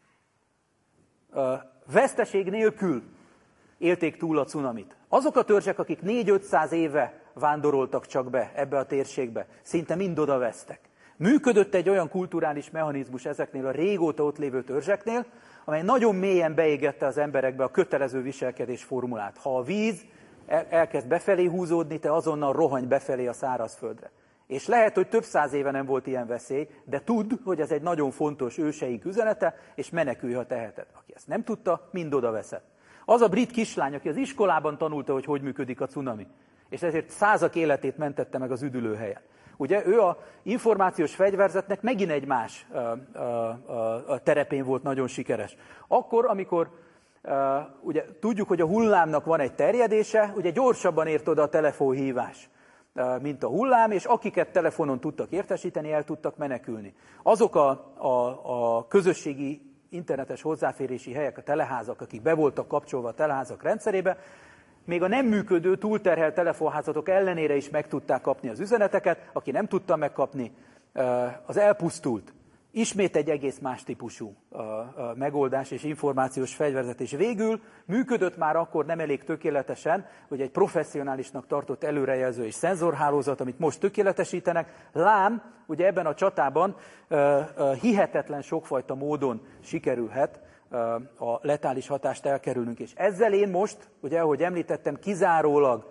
veszteség nélkül élték túl a cunamit. Azok a törzsek, akik 400-500 éve vándoroltak csak be ebbe a térségbe, szinte mind oda vesztek. Működött egy olyan kulturális mechanizmus ezeknél a régóta ott lévő törzseknél, amely nagyon mélyen beégette az emberekbe a kötelező viselkedés formulát. Ha a víz elkezd befelé húzódni, te azonnal rohanj befelé a szárazföldre. És lehet, hogy több száz éve nem volt ilyen veszély, de tudd, hogy ez egy nagyon fontos őseink üzenete, és menekülj, ha teheted. Aki ezt nem tudta, mind oda veszett. Az a brit kislány, aki az iskolában tanulta, hogy működik a cunami, és ezért százak életét mentette meg az üdülőhelyen. Ugye ő a információs fegyverzetnek megint egy más terepén volt nagyon sikeres. Akkor, amikor ugye tudjuk, hogy a hullámnak van egy terjedése, ugye gyorsabban ért oda a telefonhívás, mint a hullám, és akiket telefonon tudtak értesíteni, el tudtak menekülni. Azok a közösségi internetes hozzáférési helyek, a teleházak, akik be voltak kapcsolva a teleházak rendszerébe, még a nem működő, túlterhelt telefonházatok ellenére is meg tudták kapni az üzeneteket, aki nem tudta megkapni, az elpusztult. Ismét egy egész más típusú megoldás és információs fegyverzet. És végül működött már akkor nem elég tökéletesen, hogy egy professzionálisnak tartott előrejelző és szenzorhálózat, amit most tökéletesítenek, lám, ugye ebben a csatában hihetetlen sokfajta módon sikerülhet a letális hatást elkerülnünk. És ezzel én most, ugye ahogy említettem, kizárólag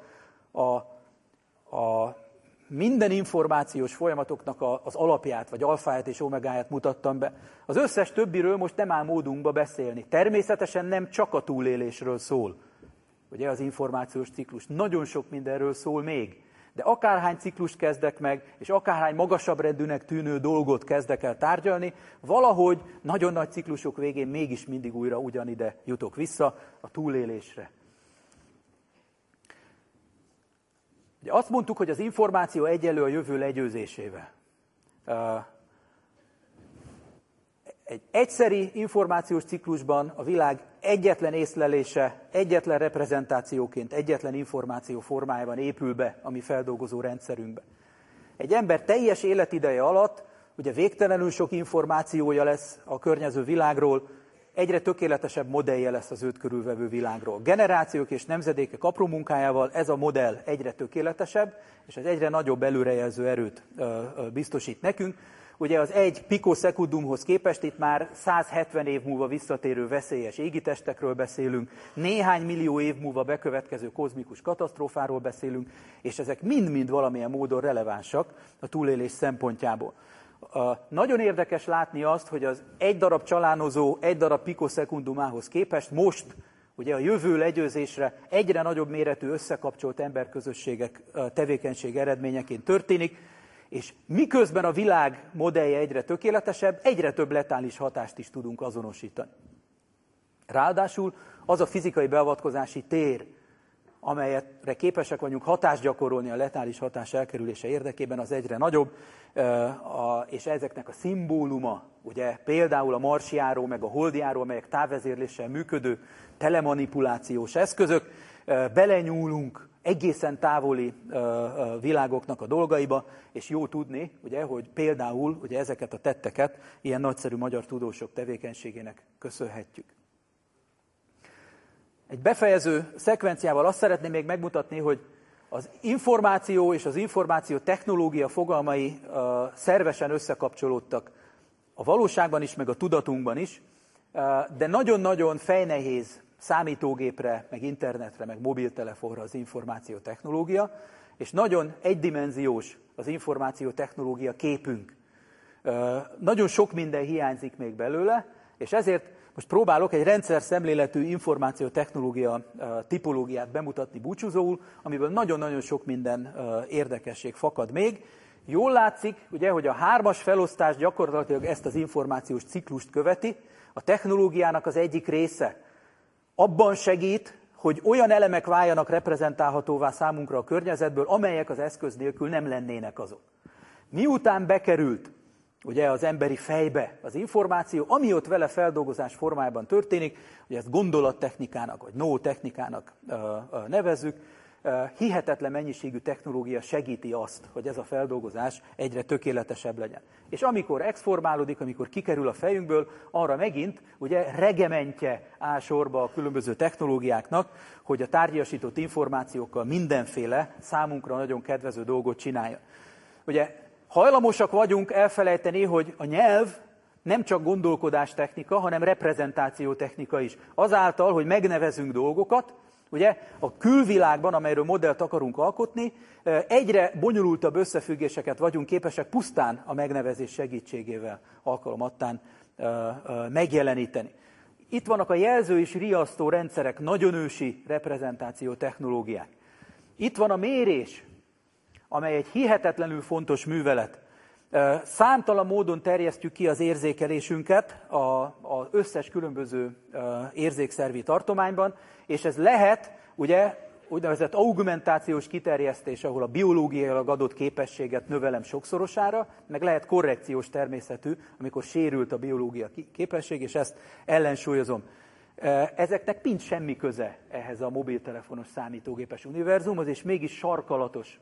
a minden információs folyamatoknak az alapját, vagy alfáját és omegáját mutattam be. Az összes többiről most nem áll módunkba beszélni. Természetesen nem csak a túlélésről szól. Ugye az információs ciklus nagyon sok mindenről szól még. De akárhány ciklust kezdek meg, és akárhány magasabb rendűnek tűnő dolgot kezdek el tárgyalni, valahogy nagyon nagy ciklusok végén mégis mindig újra ugyanide jutok vissza, a túlélésre. Ugye azt mondtuk, hogy az információ egyenlő a jövő legyőzésével. Egy egyszeri információs ciklusban a világ egyetlen észlelése, egyetlen reprezentációként, egyetlen információ formájában épül be a mi feldolgozó rendszerünkbe. Egy ember teljes életideje alatt ugye végtelenül sok információja lesz a környező világról, egyre tökéletesebb modellje lesz az őt körülvevő világról. Generációk és nemzedékek apró munkájával ez a modell egyre tökéletesebb, és ez egyre nagyobb előrejelző erőt biztosít nekünk. Ugye az egy pikoszekundumhoz képest itt már 170 év múlva visszatérő veszélyes égitestekről beszélünk, néhány millió év múlva bekövetkező kozmikus katasztrófáról beszélünk, és ezek mind-mind valamilyen módon relevánsak a túlélés szempontjából. Nagyon érdekes látni azt, hogy az egy darab csalánozó, egy darab pikoszekundumához képest most ugye a jövő legyőzésre egyre nagyobb méretű összekapcsolt emberközösségek tevékenység eredményeként történik, és miközben a világ modellje egyre tökéletesebb, egyre több letális hatást is tudunk azonosítani. Ráadásul az a fizikai beavatkozási tér, amelyre képesek vagyunk hatást gyakorolni a letális hatás elkerülése érdekében, az egyre nagyobb, és ezeknek a szimbóluma, ugye például a marsjáró, meg a holdjáró, amelyek távvezérléssel működő telemanipulációs eszközök, belenyúlunk egészen távoli világoknak a dolgaiba, és jó tudni, ugye, hogy például ugye ezeket a tetteket ilyen nagyszerű magyar tudósok tevékenységének köszönhetjük. Egy befejező szekvenciával azt szeretném még megmutatni, hogy az információ és az információ technológia fogalmai szervesen összekapcsolódtak a valóságban is, meg a tudatunkban is, de nagyon-nagyon fejnehéz számítógépre, meg internetre, meg mobiltelefonra az információ technológia, és nagyon egydimenziós az információ technológia képünk. Nagyon sok minden hiányzik még belőle, és ezért most próbálok egy rendszer szemléletű információtechnológia tipológiát bemutatni búcsúzóul, amiből nagyon-nagyon sok minden érdekesség fakad még. Jól látszik, ugye, hogy a 3-as felosztás gyakorlatilag ezt az információs ciklust követi. A technológiának az egyik része abban segít, hogy olyan elemek váljanak reprezentálhatóvá számunkra a környezetből, amelyek az eszköz nélkül nem lennének azok. Miután bekerült ugye az emberi fejbe az információ, ami ott vele feldolgozás formájában történik, ugye ezt gondolattechnikának, vagy no-technikának nevezzük, hihetetlen mennyiségű technológia segíti azt, hogy ez a feldolgozás egyre tökéletesebb legyen. És amikor exformálódik, amikor kikerül a fejünkből, arra megint ugye regementje áll sorba a különböző technológiáknak, hogy a tárgyasított információkkal mindenféle számunkra nagyon kedvező dolgot csinálja. Ugye hajlamosak vagyunk elfelejteni, hogy a nyelv nem csak gondolkodástechnika, hanem reprezentációtechnika is. Azáltal, hogy megnevezünk dolgokat, ugye a külvilágban, amelyről modellt akarunk alkotni, egyre bonyolultabb összefüggéseket vagyunk képesek pusztán a megnevezés segítségével alkalomattán megjeleníteni. Itt vannak a jelző és riasztó rendszerek, nagyon ősi reprezentáció technológiák. Itt van a mérés, amely egy hihetetlenül fontos művelet. Számtalan módon terjesztjük ki az érzékelésünket az összes különböző érzékszervi tartományban, és ez lehet, ugye, úgynevezett augmentációs kiterjesztés, ahol a biológiailag adott képességet növelem sokszorosára, meg lehet korrekciós természetű, amikor sérült a biológia képesség, és ezt ellensúlyozom. Ezeknek nincs semmi köze ehhez a mobiltelefonos számítógépes univerzumhoz, és mégis sarkalatos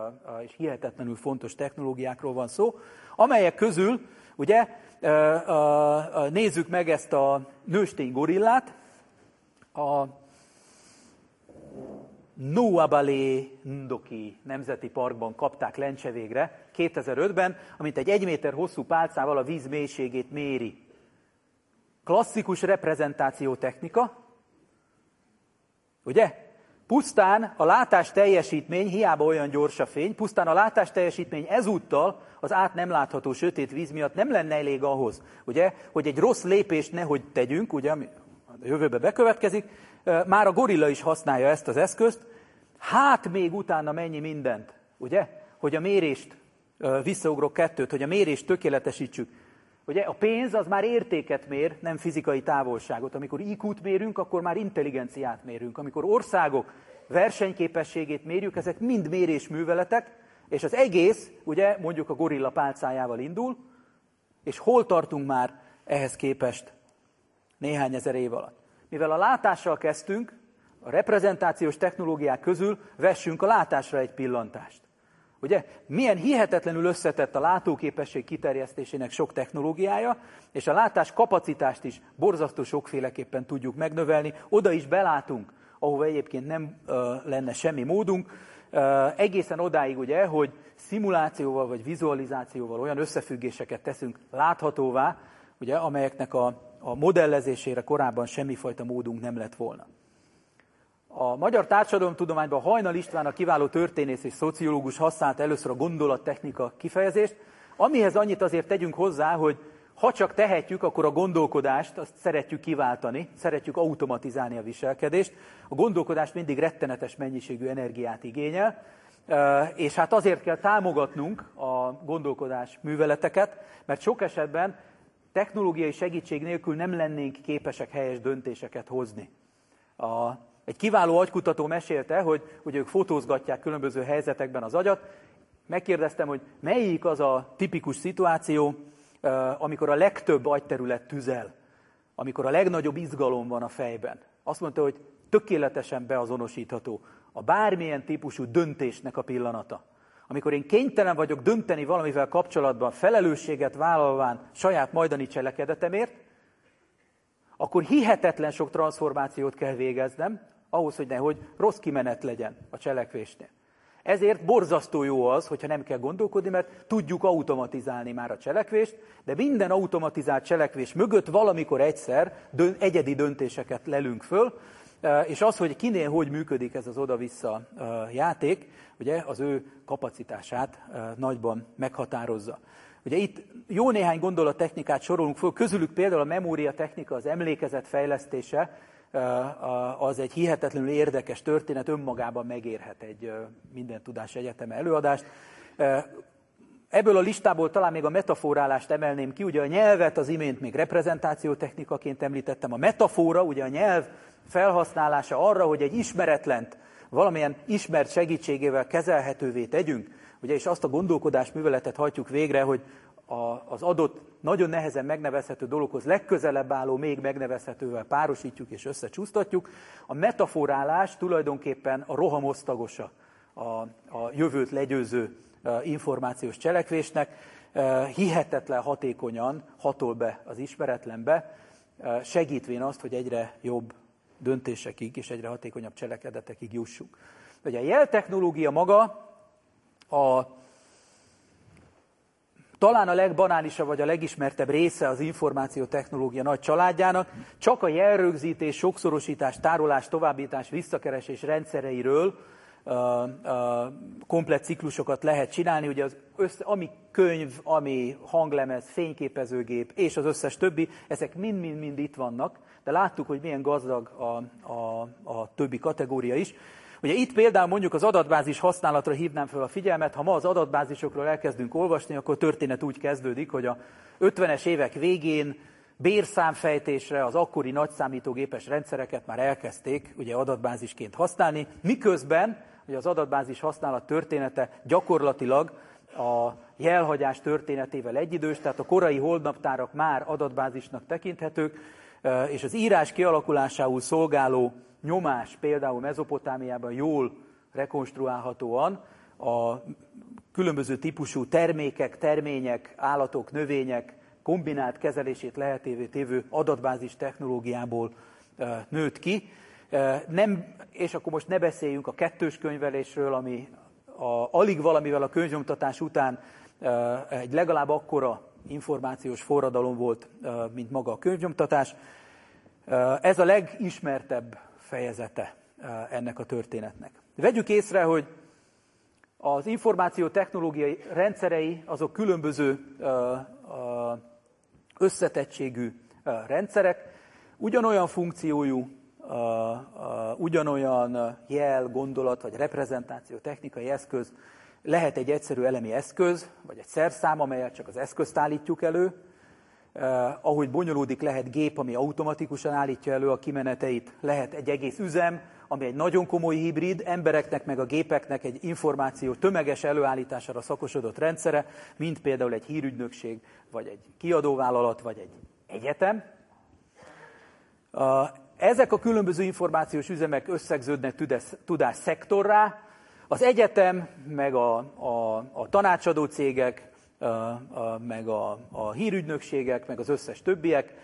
és hihetetlenül fontos technológiákról van szó, amelyek közül, ugye, nézzük meg ezt a nőstény gorillát, a Nuabale Ndoki Nemzeti Parkban kapták lencse-végre 2005-ben, amint egy 1 méter hosszú pálcával a víz mélységét méri. Klasszikus reprezentációtechnika, ugye? Pusztán a látásteljesítmény, hiába olyan gyors a fény, pusztán a látásteljesítmény ezúttal az át nem látható sötét víz miatt nem lenne elég ahhoz, ugye, hogy egy rossz lépést nehogy tegyünk, ugye, ami a jövőbe bekövetkezik, már a gorilla is használja ezt az eszközt, hát még utána mennyi mindent, ugye, hogy a mérést, visszaugrok 2, hogy a mérést tökéletesítsük. Ugye a pénz az már értéket mér, nem fizikai távolságot. Amikor IQ-t mérünk, akkor már intelligenciát mérünk. Amikor országok versenyképességét mérjük, ezek mind mérésműveletek, és az egész, ugye, mondjuk a gorilla pálcájával indul, és hol tartunk már ehhez képest néhány ezer év alatt. Mivel a látással kezdtünk, a reprezentációs technológiák közül vessünk a látásra egy pillantást. Ugye, milyen hihetetlenül összetett a látóképesség kiterjesztésének sok technológiája, és a látás kapacitást is borzasztó sokféleképpen tudjuk megnövelni. Oda is belátunk, ahova egyébként nem lenne semmi módunk, egészen odáig, ugye, hogy szimulációval vagy vizualizációval olyan összefüggéseket teszünk láthatóvá, ugye, amelyeknek a modellezésére korábban semmifajta módunk nem lett volna. A magyar társadalomtudományban Hajnal István, a kiváló történész és szociológus használta először a gondolattechnika kifejezést, amihez annyit azért tegyünk hozzá, hogy ha csak tehetjük, akkor a gondolkodást azt szeretjük kiváltani, szeretjük automatizálni a viselkedést. A gondolkodás mindig rettenetes mennyiségű energiát igényel, és hát azért kell támogatnunk a gondolkodás műveleteket, mert sok esetben technológiai segítség nélkül nem lennénk képesek helyes döntéseket hozni. Egy kiváló agykutató mesélte, hogy ők fotózgatják különböző helyzetekben az agyat. Megkérdeztem, hogy melyik az a tipikus szituáció, amikor a legtöbb agyterület tüzel, amikor a legnagyobb izgalom van a fejben. Azt mondta, hogy tökéletesen beazonosítható a bármilyen típusú döntésnek a pillanata. Amikor én kénytelen vagyok dönteni valamivel kapcsolatban, felelősséget vállalván saját majdani cselekedetemért, akkor hihetetlen sok transformációt kell végeznem, ahhoz, hogy nehogy rossz kimenet legyen a cselekvésnél. Ezért borzasztó jó az, hogyha nem kell gondolkodni, mert tudjuk automatizálni már a cselekvést, de minden automatizált cselekvés mögött valamikor egyszer egyedi döntéseket lelünk föl, és az, hogy kinél hogy működik ez az oda-vissza játék, ugye az ő kapacitását nagyban meghatározza. Ugye itt jó néhány gondolattechnikát sorolunk föl, közülük például a memóriatechnika, az emlékezet fejlesztése, az egy hihetetlenül érdekes történet, önmagában megérhet egy minden tudás egyeteme előadást. Ebből a listából talán még a metaforálást emelném ki, ugye a nyelvet az imént még reprezentációtechnikaként említettem, a metafora, ugye a nyelv felhasználása arra, hogy egy ismeretlent valamilyen ismert segítségével kezelhetővé tegyünk, ugye, és azt a gondolkodásműveletet hajtjuk végre, hogy az adott, nagyon nehezen megnevezhető dologhoz legközelebb álló, még megnevezhetővel párosítjuk és összecsúsztatjuk. A metaforálás tulajdonképpen a rohamosztagosa a jövőt legyőző információs cselekvésnek, hihetetlen hatékonyan hatol be az ismeretlenbe, segítvén azt, hogy egyre jobb döntésekig és egyre hatékonyabb cselekedetekig jussunk. Ugye a jeltechnológia maga talán a legbanálisabb vagy a legismertebb része az információtechnológia nagy családjának, csak a jelrögzítés, sokszorosítás, tárolás, továbbítás, visszakeresés rendszereiről komplett ciklusokat lehet csinálni. Ugye ami könyv, ami hanglemez, fényképezőgép és az összes többi, ezek mind-mind itt vannak, de láttuk, hogy milyen gazdag a többi kategória is. Ugye itt például mondjuk az adatbázis használatra hívnám fel a figyelmet, ha ma az adatbázisokról elkezdünk olvasni, akkor a történet úgy kezdődik, hogy a 50-es évek végén bérszámfejtésre az akkori nagyszámítógépes rendszereket már elkezdték ugye adatbázisként használni, miközben ugye az adatbázis használat története gyakorlatilag a jelhagyás történetével egyidős, tehát a korai holdnaptárak már adatbázisnak tekinthetők, és az írás kialakulásául szolgáló nyomás például Mezopotámiában jól rekonstruálhatóan a különböző típusú termékek, termények, állatok, növények kombinált kezelését lehetővé tévő adatbázis technológiából nőtt ki. És akkor most ne beszéljünk a kettős könyvelésről, ami alig valamivel a könyvnyomtatás után egy legalább akkora információs forradalom volt, mint maga a könyvnyomtatás. Ez a legismertebb fejezete ennek a történetnek. Vegyük észre, hogy az információtechnológiai rendszerei azok különböző összetettségű rendszerek, ugyanolyan funkciójú, ugyanolyan jel, gondolat vagy reprezentáció technikai eszköz, lehet egy egyszerű elemi eszköz, vagy egy szerszám, amelyet csak az eszközt állítjuk elő, ahogy bonyolódik, lehet gép, ami automatikusan állítja elő a kimeneteit, lehet egy egész üzem, ami egy nagyon komoly hibrid, embereknek meg a gépeknek egy információ tömeges előállítására szakosodott rendszere, mint például egy hírügynökség, vagy egy kiadóvállalat, vagy egy egyetem. Ezek a különböző információs üzemek összegződnek tudásszektorrá. Az egyetem, meg a tanácsadó cégek, meg a hírügynökségek, meg az összes többiek,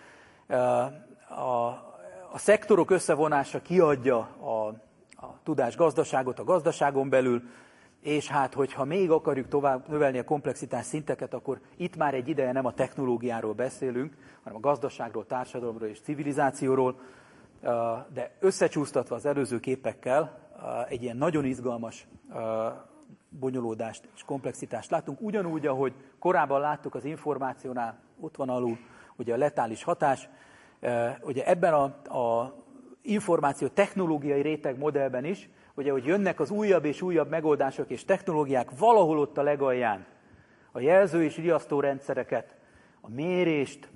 a szektorok összevonása kiadja a tudásgazdaságot a gazdaságon belül, és hát, hogyha még akarjuk tovább növelni a komplexitás szinteket, akkor itt már egy ideje nem a technológiáról beszélünk, hanem a gazdaságról, társadalomról és civilizációról, de összecsúsztatva az előző képekkel egy ilyen nagyon izgalmas bonyolódást és komplexitást látunk, ugyanúgy, ahogy korábban láttuk az információnál, ott van alul ugye a letális hatás, ugye ebben a információ technológiai réteg modellben is, ugye, hogy jönnek az újabb és újabb megoldások és technológiák, valahol ott a legalján a jelző és riasztórendszereket, a mérést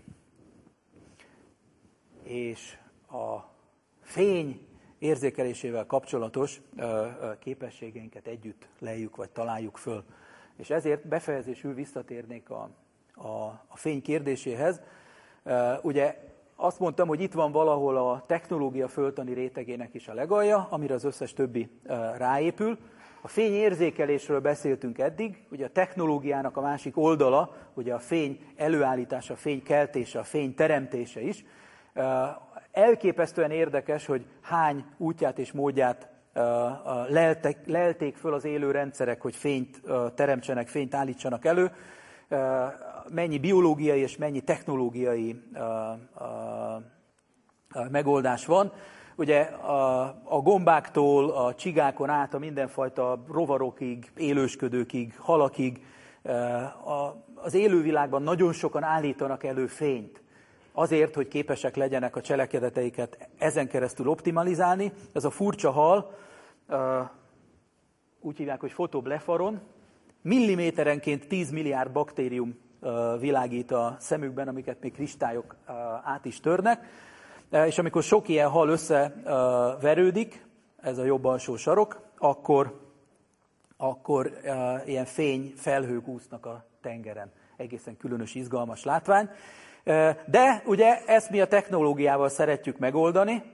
és a fény érzékelésével kapcsolatos képességeinket együtt lejjük vagy találjuk föl. És ezért befejezésül visszatérnék a fény kérdéséhez. Ugye azt mondtam, hogy itt van valahol a technológia földtani rétegének is a legalja, amire az összes többi ráépül. A fény érzékelésről beszéltünk eddig, ugye a technológiának a másik oldala, ugye a fény előállítása, a fény keltése, a fény teremtése is. Elképesztően érdekes, hogy hány útját és módját lelték föl az élő rendszerek, hogy fényt teremtsenek, fényt állítsanak elő, mennyi biológiai és mennyi technológiai megoldás van. Ugye a gombáktól, a csigákon át, a mindenfajta rovarokig, élősködőkig, halakig, az élővilágban nagyon sokan állítanak elő fényt. Azért, hogy képesek legyenek a cselekedeteiket ezen keresztül optimalizálni. Ez a furcsa hal, úgy hívják, hogy photoblepharon, milliméterenként 10 milliárd baktérium világít a szemükben, amiket még kristályok át is törnek. És amikor sok ilyen hal összeverődik, ez a jobb alsó sarok, akkor ilyen fényfelhők úsznak a tengeren. Egészen különös, izgalmas látvány. De ugye ezt mi a technológiával szeretjük megoldani.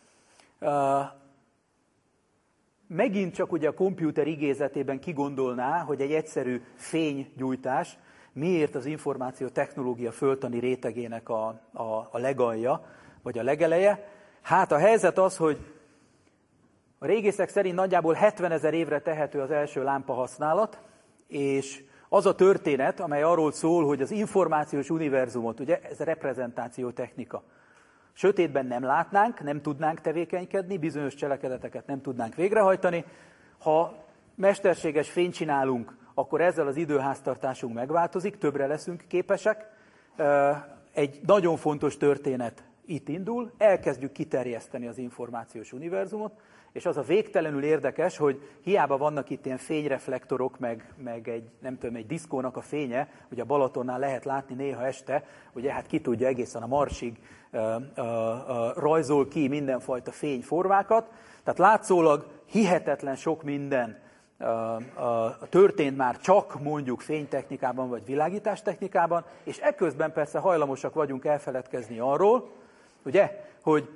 Megint csak ugye a komputer igézetében kigondolná, hogy egy egyszerű fénygyújtás miért az információ technológia földtani rétegének a legalja, vagy a legeleje. Hát a helyzet az, hogy a régészek szerint nagyjából 70 000 évre tehető az első lámpa használat, és az a történet, amely arról szól, hogy az információs univerzumot, ugye ez a reprezentáció technika. Sötétben nem látnánk, nem tudnánk tevékenykedni, bizonyos cselekedeteket nem tudnánk végrehajtani. Ha mesterséges fényt csinálunk, akkor ezzel az időháztartásunk megváltozik, többre leszünk képesek. Egy nagyon fontos történet itt indul, elkezdjük kiterjeszteni az információs univerzumot, és az a végtelenül érdekes, hogy hiába vannak itt ilyen fényreflektorok, meg egy diszkónak a fénye, ugye a Balatonnál lehet látni néha este, ugye hát ki tudja, egészen a Marsig rajzol ki mindenfajta fényformákat, tehát látszólag hihetetlen sok minden történt már csak mondjuk fénytechnikában vagy világítástechnikában, és eközben persze hajlamosak vagyunk elfeledkezni arról, ugye, hogy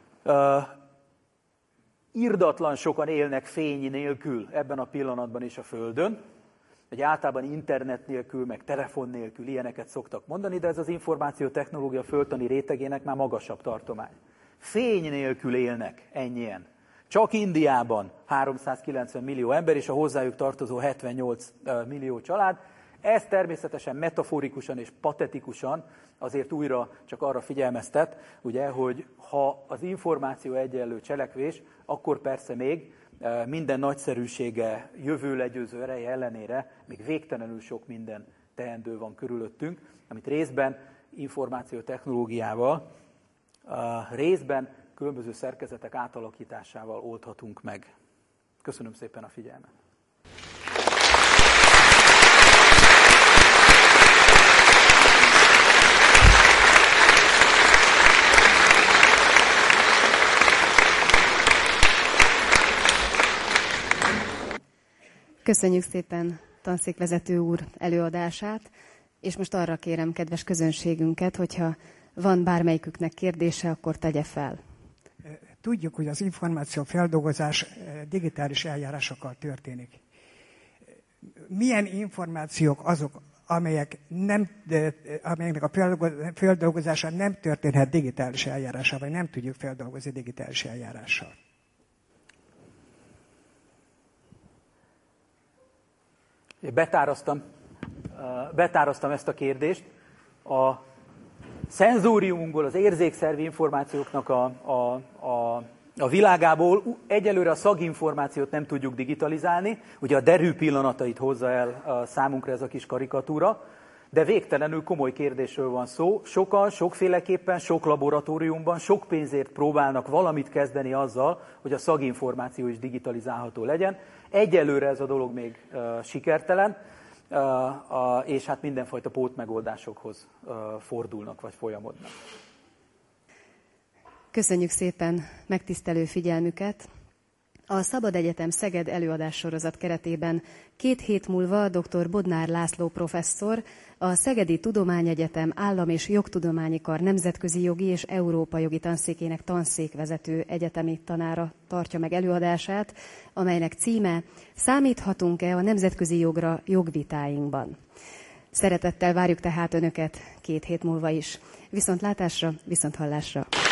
irdatlan sokan élnek fény nélkül ebben a pillanatban is a Földön, hogy általában internet nélkül, meg telefon nélkül ilyeneket szoktak mondani, de ez az információtechnológia földtani rétegének már magasabb tartomány. Fény nélkül élnek ennyien. Csak Indiában 390 millió ember és a hozzájuk tartozó 78 millió család. Ez természetesen metaforikusan és patetikusan azért újra csak arra figyelmeztet, ugye, hogy ha az információ egyenlő cselekvés, akkor persze még minden nagyszerűsége, jövő legyőző ereje ellenére még végtelenül sok minden teendő van körülöttünk, amit részben információtechnológiával, részben különböző szerkezetek átalakításával oldhatunk meg. Köszönöm szépen a figyelmet! Köszönjük szépen tanszékvezető úr előadását, és most arra kérem kedves közönségünket, hogyha van bármelyiküknek kérdése, akkor tegye fel. Tudjuk, hogy az információfeldolgozás digitális eljárásokkal történik. Milyen információk azok, amelyeknek a feldolgozása nem történhet digitális eljárással, vagy nem tudjuk feldolgozni digitális eljárással? Betáraztam ezt a kérdést. A szenzóriumunkból, az érzékszervi információknak a világából egyelőre a szaginformációt nem tudjuk digitalizálni. Ugye a derű pillanatait hozza el számunkra ez a kis karikatúra, de végtelenül komoly kérdésről van szó. Sokan, sokféleképpen, sok laboratóriumban, sok pénzért próbálnak valamit kezdeni azzal, hogy a szaginformáció is digitalizálható legyen. Egyelőre ez a dolog még sikertelen, és hát mindenfajta pótmegoldásokhoz fordulnak, vagy folyamodnak. Köszönjük szépen megtisztelő figyelmüket! A Szabad Egyetem Szeged előadássorozat keretében 2 hét múlva dr. Bodnár László professzor, a Szegedi Tudományegyetem Állam- és Jogtudományi Kar Nemzetközi Jogi és Európa Jogi Tanszékének tanszékvezető egyetemi tanára tartja meg előadását, amelynek címe Számíthatunk-e a nemzetközi jogra jogvitáinkban? Szeretettel várjuk tehát Önöket 2 hét múlva is. Viszontlátásra, viszonthallásra!